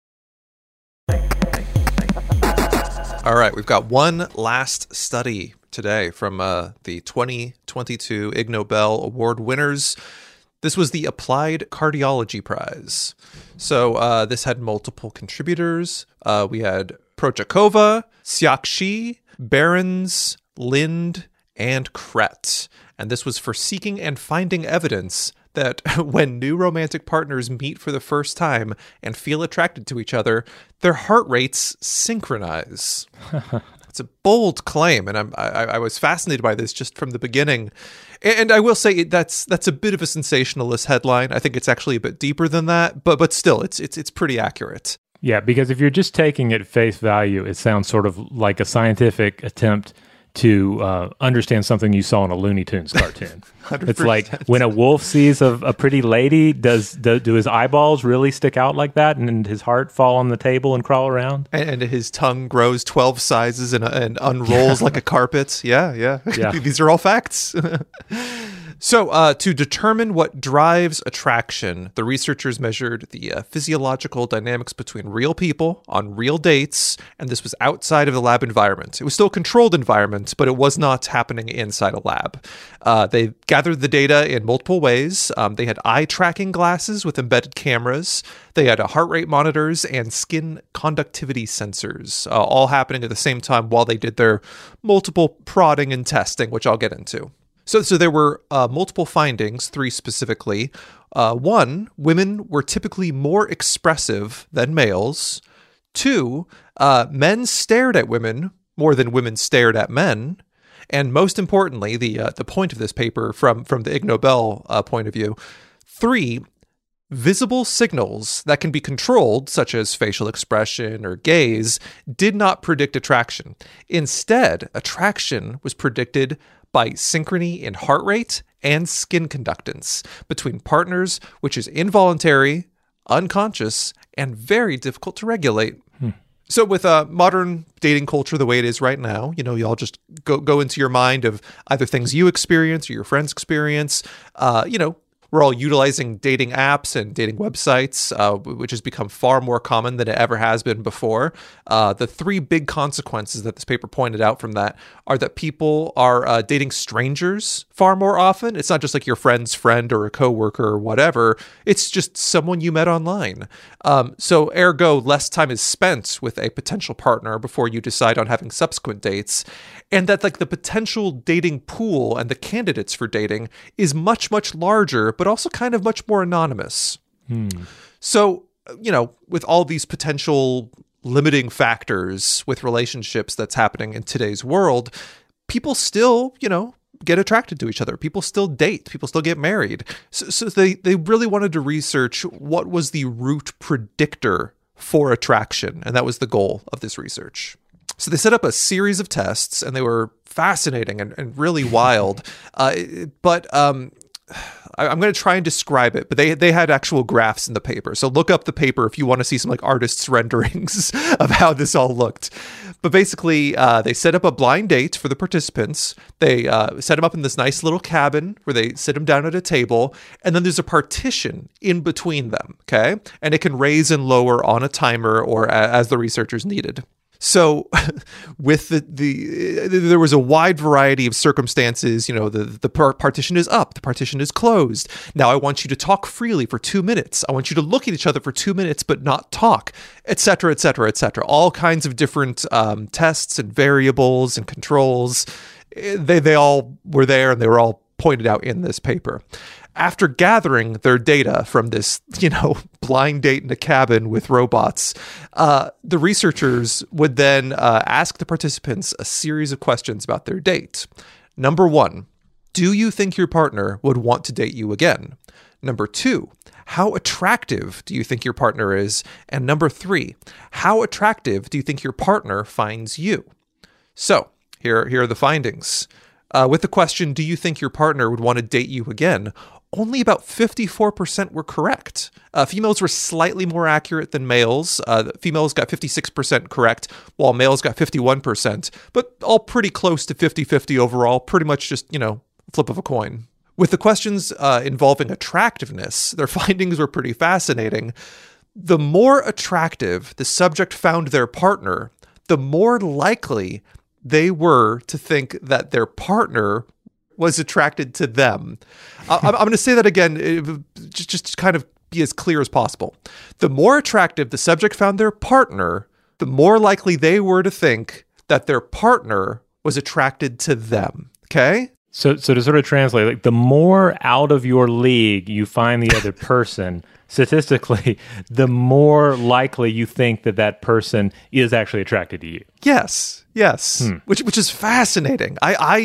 S9: All right, we've got one last study today from the 2022 Ig Nobel Award winners. This was the Applied Cardiology Prize. So this had multiple contributors. We had Prochakova, Xiaoxi, Behrens, Lind, and Kret. And this was for seeking and finding evidence that when new romantic partners meet for the first time and feel attracted to each other, their heart rates synchronize. It's a bold claim, and I was fascinated by this just from the beginning. And I will say that's a bit of a sensationalist headline. I think it's actually a bit deeper than that, but still, it's pretty accurate.
S8: Yeah, because if you're just taking it at face value, it sounds sort of like a scientific attempt to understand something you saw in a Looney Tunes cartoon. 100%. It's like when a wolf sees a pretty lady, do his eyeballs really stick out like that, and his heart fall on the table and crawl around?
S9: And his tongue grows 12 sizes and unrolls like a carpet. Yeah. These are all facts. So to determine what drives attraction, the researchers measured the physiological dynamics between real people on real dates, and this was outside of the lab environment. It was still a controlled environment, but it was not happening inside a lab. They gathered the data in multiple ways. They had eye tracking glasses with embedded cameras. They had heart rate monitors and skin conductivity sensors, all happening at the same time while they did their multiple prodding and testing, which I'll get into. So there were multiple findings, 3 specifically. 1, women were typically more expressive than males. 2, men stared at women more than women stared at men. And most importantly, the point of this paper from the Ig Nobel point of view, 3, Visible signals that can be controlled, such as facial expression or gaze, did not predict attraction. Instead, attraction was predicted by synchrony in heart rate and skin conductance between partners, which is involuntary, unconscious, and very difficult to regulate. So with modern dating culture the way it is right now, you all just go into your mind of either things you experience or your friends experience. We're all utilizing dating apps and dating websites, which has become far more common than it ever has been before. The three big consequences that this paper pointed out from that are that people are dating strangers far more often. It's not just like your friend's friend or a coworker or whatever. It's just someone you met online. So ergo, less time is spent with a potential partner before you decide on having subsequent dates. And that like the potential dating pool and the candidates for dating is much, much larger, but also kind of much more anonymous. So, with all these potential limiting factors with relationships that's happening in today's world, people still, get attracted to each other. People still date. People still get married. So they really wanted to research what was the root predictor for attraction. And that was the goal of this research. So they set up a series of tests, and they were fascinating and really wild. But I'm going to try and describe it, but they had actual graphs in the paper. So look up the paper if you want to see some like artists' renderings of how this all looked. But basically, they set up a blind date for the participants. They set them up in this nice little cabin where they sit them down at a table, and then there's a partition in between them, okay? And it can raise and lower on a timer or as the researchers needed. So with there was a wide variety of circumstances. The partition is up, the partition is closed. Now I want you to talk freely for 2 minutes. I want you to look at each other for 2 minutes, but not talk, et cetera, et cetera, et cetera. All kinds of different tests and variables and controls. They all were there, and they were all pointed out in this paper. After gathering their data from this, blind date in a cabin with robots, the researchers would then ask the participants a series of questions about their date. Number 1, do you think your partner would want to date you again? Number 2, how attractive do you think your partner is? And number 3, how attractive do you think your partner finds you? So here are the findings. With the question, do you think your partner would want to date you again? Only about 54% were correct. Females were slightly more accurate than males. Females got 56% correct, while males got 51%, but all pretty close to 50-50 overall, pretty much just, flip of a coin. With the questions involving attractiveness, their findings were pretty fascinating. The more attractive the subject found their partner, the more likely they were to think that their partner was attracted to them. I'm going to say that again, just to kind of be as clear as possible. The more attractive the subject found their partner, the more likely they were to think that their partner was attracted to them. Okay?
S8: So to sort of translate, like the more out of your league you find the other person, statistically, the more likely you think that person is actually attracted to you.
S9: Yes. Which is fascinating.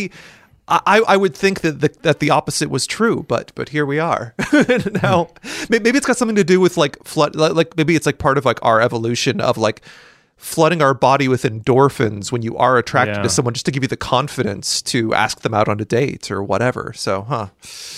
S9: I would think that the opposite was true, but here we are. Now, maybe it's got something to do with like maybe it's like part of like our evolution of like flooding our body with endorphins when you are attracted to someone, just to give you the confidence to ask them out on a date or whatever. So,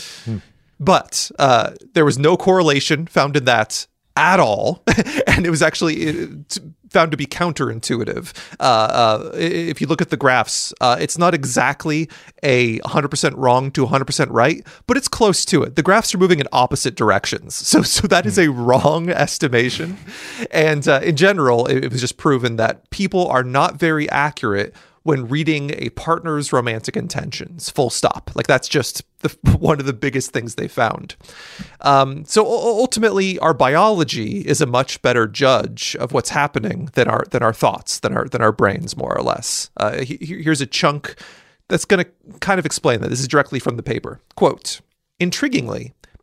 S9: But there was no correlation found in that at all, and it was actually found to be counterintuitive. If you look at the graphs, it's not exactly a 100% wrong to 100% right, but it's close to it. The graphs are moving in opposite directions, so that is a wrong estimation. And in general, it was just proven that people are not very accurate when reading a partner's romantic intentions, full stop. Like that's just one of the biggest things they found. So ultimately, our biology is a much better judge of what's happening than our thoughts, than our brains, more or less. Here's a chunk that's going to kind of explain that. This is directly from the paper. Quote, intriguingly,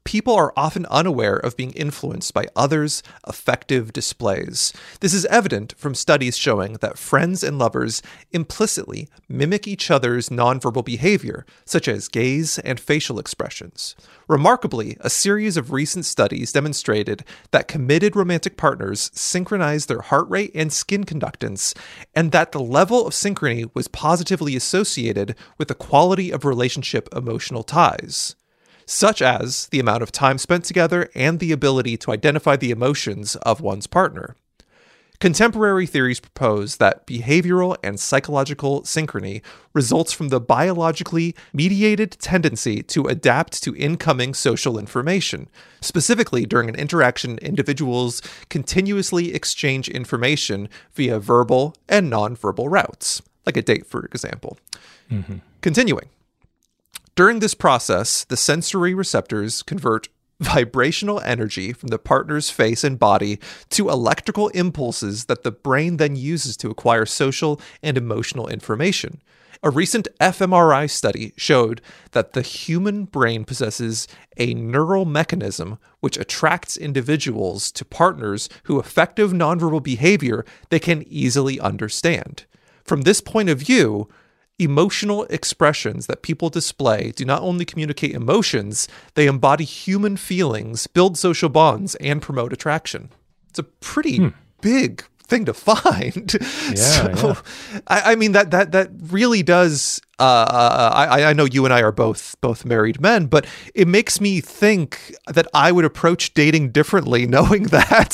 S9: people are often unaware of being influenced by others' affective displays. This is evident from studies showing that friends and lovers implicitly mimic each other's nonverbal behavior, such as gaze and facial expressions. Remarkably, a series of recent studies demonstrated that committed romantic partners synchronize their heart rate and skin conductance, and that the level of synchrony was positively associated with the quality of relationship emotional ties, such as the amount of time spent together and the ability to identify the emotions of one's partner. Contemporary theories propose that behavioral and psychological synchrony results from the biologically mediated tendency to adapt to incoming social information. Specifically, during an interaction, individuals continuously exchange information via verbal and nonverbal routes, like a date, for example. Continuing. During this process, the sensory receptors convert vibrational energy from the partner's face and body to electrical impulses that the brain then uses to acquire social and emotional information. A recent fMRI study showed that the human brain possesses a neural mechanism which attracts individuals to partners who effective nonverbal behavior they can easily understand. From this point of view, emotional expressions that people display do not only communicate emotions, they embody human feelings, build social bonds, and promote attraction. It's a pretty big thing to find. I mean, that really does. I know you and I are both married men, but it makes me think that I would approach dating differently, knowing that,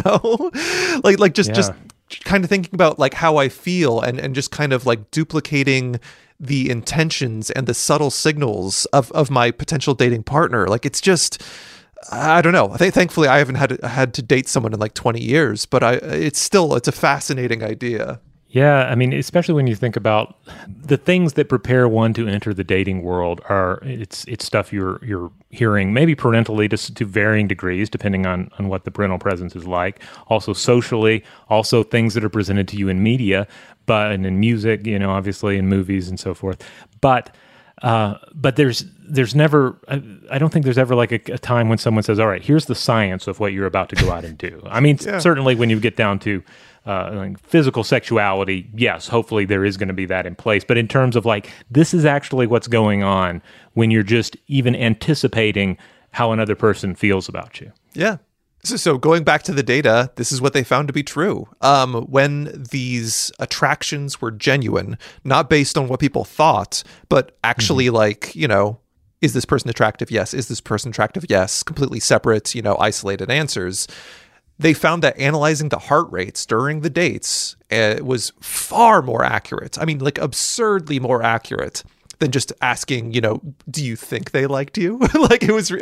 S9: just kind of thinking about like how I feel and just kind of like duplicating the intentions and the subtle signals of my potential dating partner. Like, it's just, I don't know. Thankfully, I haven't had to date someone in like 20 years, but it's a fascinating idea.
S8: Yeah, I mean, especially when you think about the things that prepare one to enter the dating world it's stuff you're hearing, maybe parentally to varying degrees, depending on what the parental presence is like. Also socially, also things that are presented to you in media, and in music, obviously in movies and so forth. But there's never, I don't think there's ever like a time when someone says, all right, here's the science of what you're about to go out and do. I mean, certainly when you get down to like physical sexuality, yes, hopefully there is going to be that in place. But in terms of like, this is actually what's going on when you're just even anticipating how another person feels about you.
S9: Yeah. So going back to the data, this is what they found to be true. When these attractions were genuine, not based on what people thought, but actually is this person attractive? Yes. Is this person attractive? Yes. Completely separate, isolated answers. They found that analyzing the heart rates during the dates was far more accurate. I mean, like absurdly more accurate than just asking, do you think they liked you? Like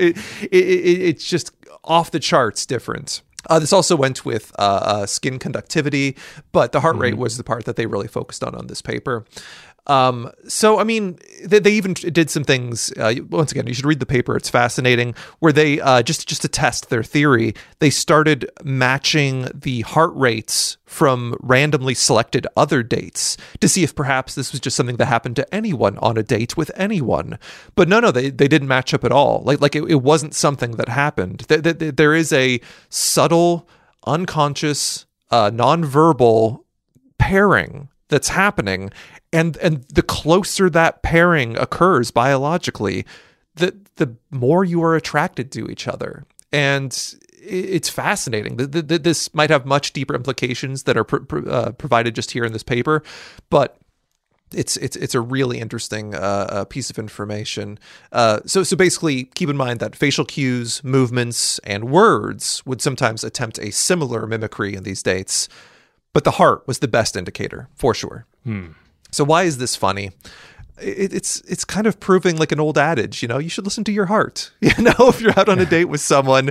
S9: it's just off the charts different. This also went with skin conductivity, but the heart rate was the part that they really focused on this paper. So, I mean, they even did some things, once again, you should read the paper. It's fascinating, where they, just to test their theory, they started matching the heart rates from randomly selected other dates to see if perhaps this was just something that happened to anyone on a date with anyone. But no, they didn't match up at all. Like it wasn't something that happened. There is a subtle, unconscious, nonverbal pairing that's happening. And the closer that pairing occurs biologically, the more you are attracted to each other. And it's fascinating. This might have much deeper implications that are provided just here in this paper, but it's a really interesting piece of information. So basically, keep in mind that facial cues, movements, and words would sometimes attempt a similar mimicry in these dates, but the heart was the best indicator, for sure. So why is this funny? It's kind of proving like an old adage, you should listen to your heart. If you're out on a date with someone,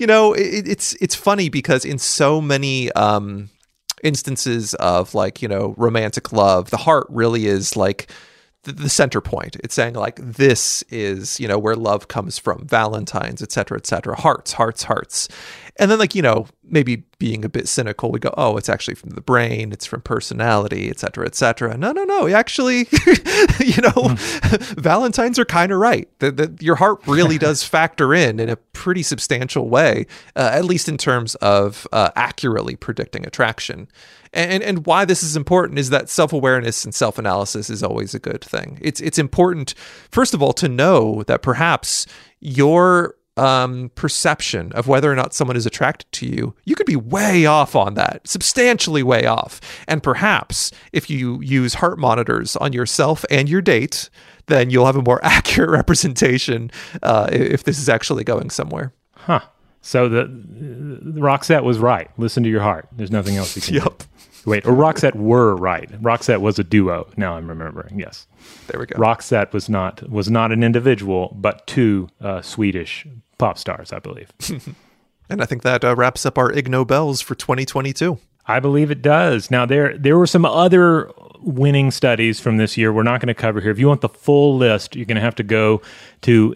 S9: it's funny because in so many instances of romantic love, the heart really is like the center point. It's saying like, this is, where love comes from, Valentine's, et cetera, hearts, hearts, hearts. And then like, maybe being a bit cynical, we go, oh, it's actually from the brain, it's from personality, et cetera, et cetera. No, actually, Valentine's are kind of right. Your heart really does factor in a pretty substantial way, at least in terms of accurately predicting attraction. And why this is important is that self-awareness and self-analysis is always a good thing. It's important, first of all, to know that perhaps your perception of whether or not someone is attracted to you, you could be way off on that, substantially way off. And perhaps if you use heart monitors on yourself and your date, then you'll have a more accurate representation if this is actually going somewhere.
S8: Huh. So the Roxette was right. Listen to your heart. There's nothing else you can do. Wait, or Roxette were right. Roxette was a duo. Now I'm remembering. Yes.
S9: There we go.
S8: Roxette was not an individual, but two Swedish pop stars, I believe.
S9: And I think that wraps up our Ig Nobels for 2022.
S8: I believe it does. Now, there were some other winning studies from this year we're not going to cover here. If you want the full list, you're going to have to go to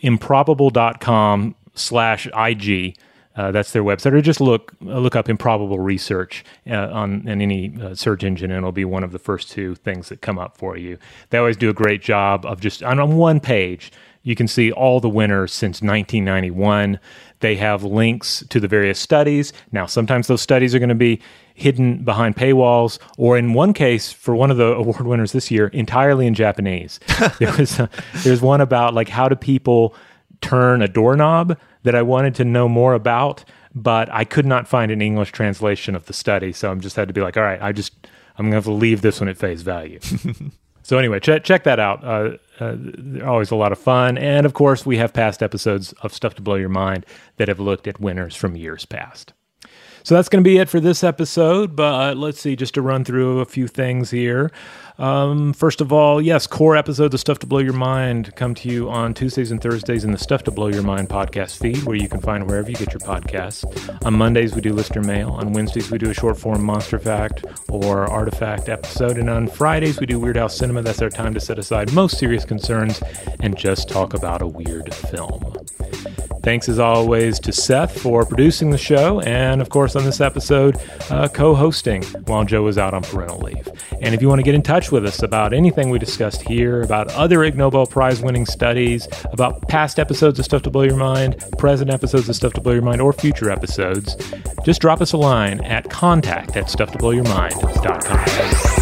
S8: improbable.com/IG. That's their website, or just look up Improbable Research on any search engine, and it'll be one of the first two things that come up for you. They always do a great job of just on one page. You can see all the winners since 1991. They have links to the various studies. Now, sometimes those studies are going to be hidden behind paywalls, or in one case, for one of the award winners this year, entirely in Japanese. There's one about like how do people turn a doorknob that I wanted to know more about, but I could not find an English translation of the study, so I'm just had to be like, all right, I'm going to have to leave this one at face value. So anyway, check that out. They're always a lot of fun. And of course, we have past episodes of Stuff to Blow Your Mind that have looked at winners from years past. So that's going to be it for this episode, but let's see, just to run through a few things here. First of all, yes, core episodes of Stuff to Blow Your Mind come to you on Tuesdays and Thursdays in the Stuff to Blow Your Mind podcast feed, where you can find wherever you get your podcasts. On Mondays, we do Listener Mail. On Wednesdays, we do a short-form Monster Fact or Artifact episode. And on Fridays, we do Weird House Cinema. That's our time to set aside most serious concerns and just talk about a weird film. Thanks, as always, to Seth for producing the show, and, of course, on this episode, co-hosting while Joe was out on parental leave. And if you want to get in touch with us about anything we discussed here, about other Ig Nobel Prize-winning studies, about past episodes of Stuff to Blow Your Mind, present episodes of Stuff to Blow Your Mind, or future episodes, just drop us a line at contact@stufftoblowyourmind.com.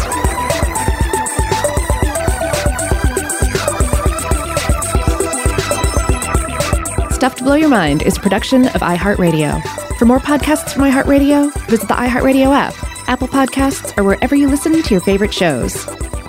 S7: Stuff to Blow Your Mind is a production of iHeartRadio. For more podcasts from iHeartRadio, visit the iHeartRadio app, Apple Podcasts, or wherever you listen to your favorite shows.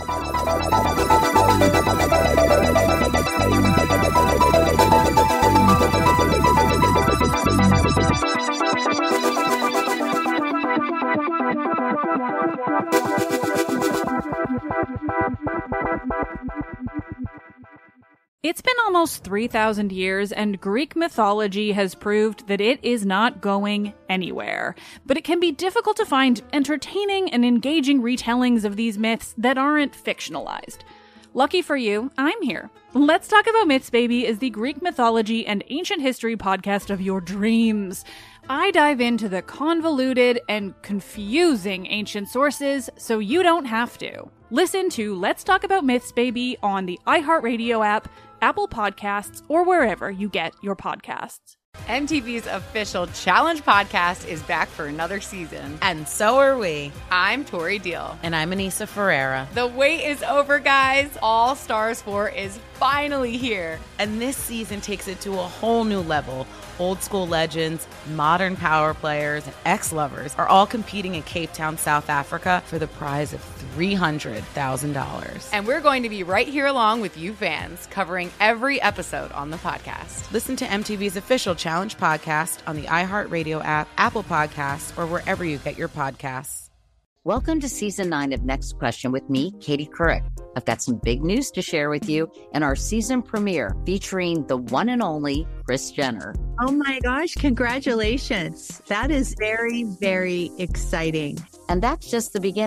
S1: It's been almost 3,000 years, and Greek mythology has proved that it is not going anywhere. But it can be difficult to find entertaining and engaging retellings of these myths that aren't fictionalized. Lucky for you, I'm here. Let's Talk About Myths, Baby is the Greek mythology and ancient history podcast of your dreams. I dive into the convoluted and confusing ancient sources so you don't have to. Listen to Let's Talk About Myths, Baby on the iHeartRadio app, Apple Podcasts, or wherever you get your podcasts.
S3: MTV's official Challenge podcast is back for another season. And so are we. I'm Tori Deal. And I'm Anissa Ferreira. The wait is over, guys. All Stars 4 is finally here. And this season takes it to a whole new level. Old school legends, modern power players, and ex-lovers are all competing in Cape Town, South Africa for the prize of $300,000. And we're going to be right here along with you fans, covering every episode on the podcast. Listen to MTV's official Challenge podcast on the iHeartRadio app, Apple Podcasts, or wherever you get your podcasts.
S4: Welcome to Season 9 of Next Question with me, Katie Couric. I've got some big news to share with you in our season premiere featuring the one and only Kris Jenner.
S5: Oh my gosh, congratulations. That is very, very exciting.
S4: And that's just the beginning.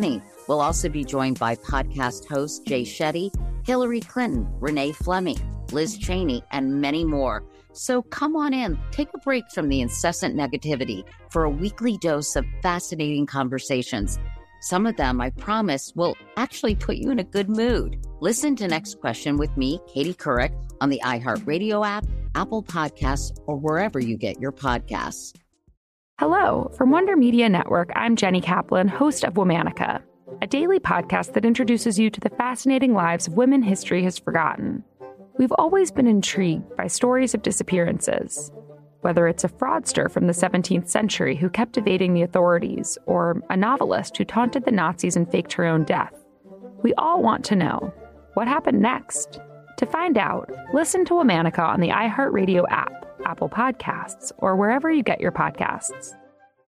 S4: We'll also be joined by podcast hosts Jay Shetty, Hillary Clinton, Renee Fleming, Liz Cheney, and many more. So come on in, take a break from the incessant negativity for a weekly dose of fascinating conversations. Some of them, I promise, will actually put you in a good mood. Listen to Next Question with me, Katie Couric, on the iHeartRadio app, Apple Podcasts, or wherever you get your podcasts.
S6: Hello, from Wonder Media Network, I'm Jenny Kaplan, host of Womanica, a daily podcast that introduces you to the fascinating lives of women history has forgotten. We've always been intrigued by stories of disappearances, whether it's a fraudster from the 17th century who kept evading the authorities, or a novelist who taunted the Nazis and faked her own death. We all want to know, what happened next? To find out, listen to Womanica on the iHeartRadio app, Apple Podcasts, or wherever you get your podcasts.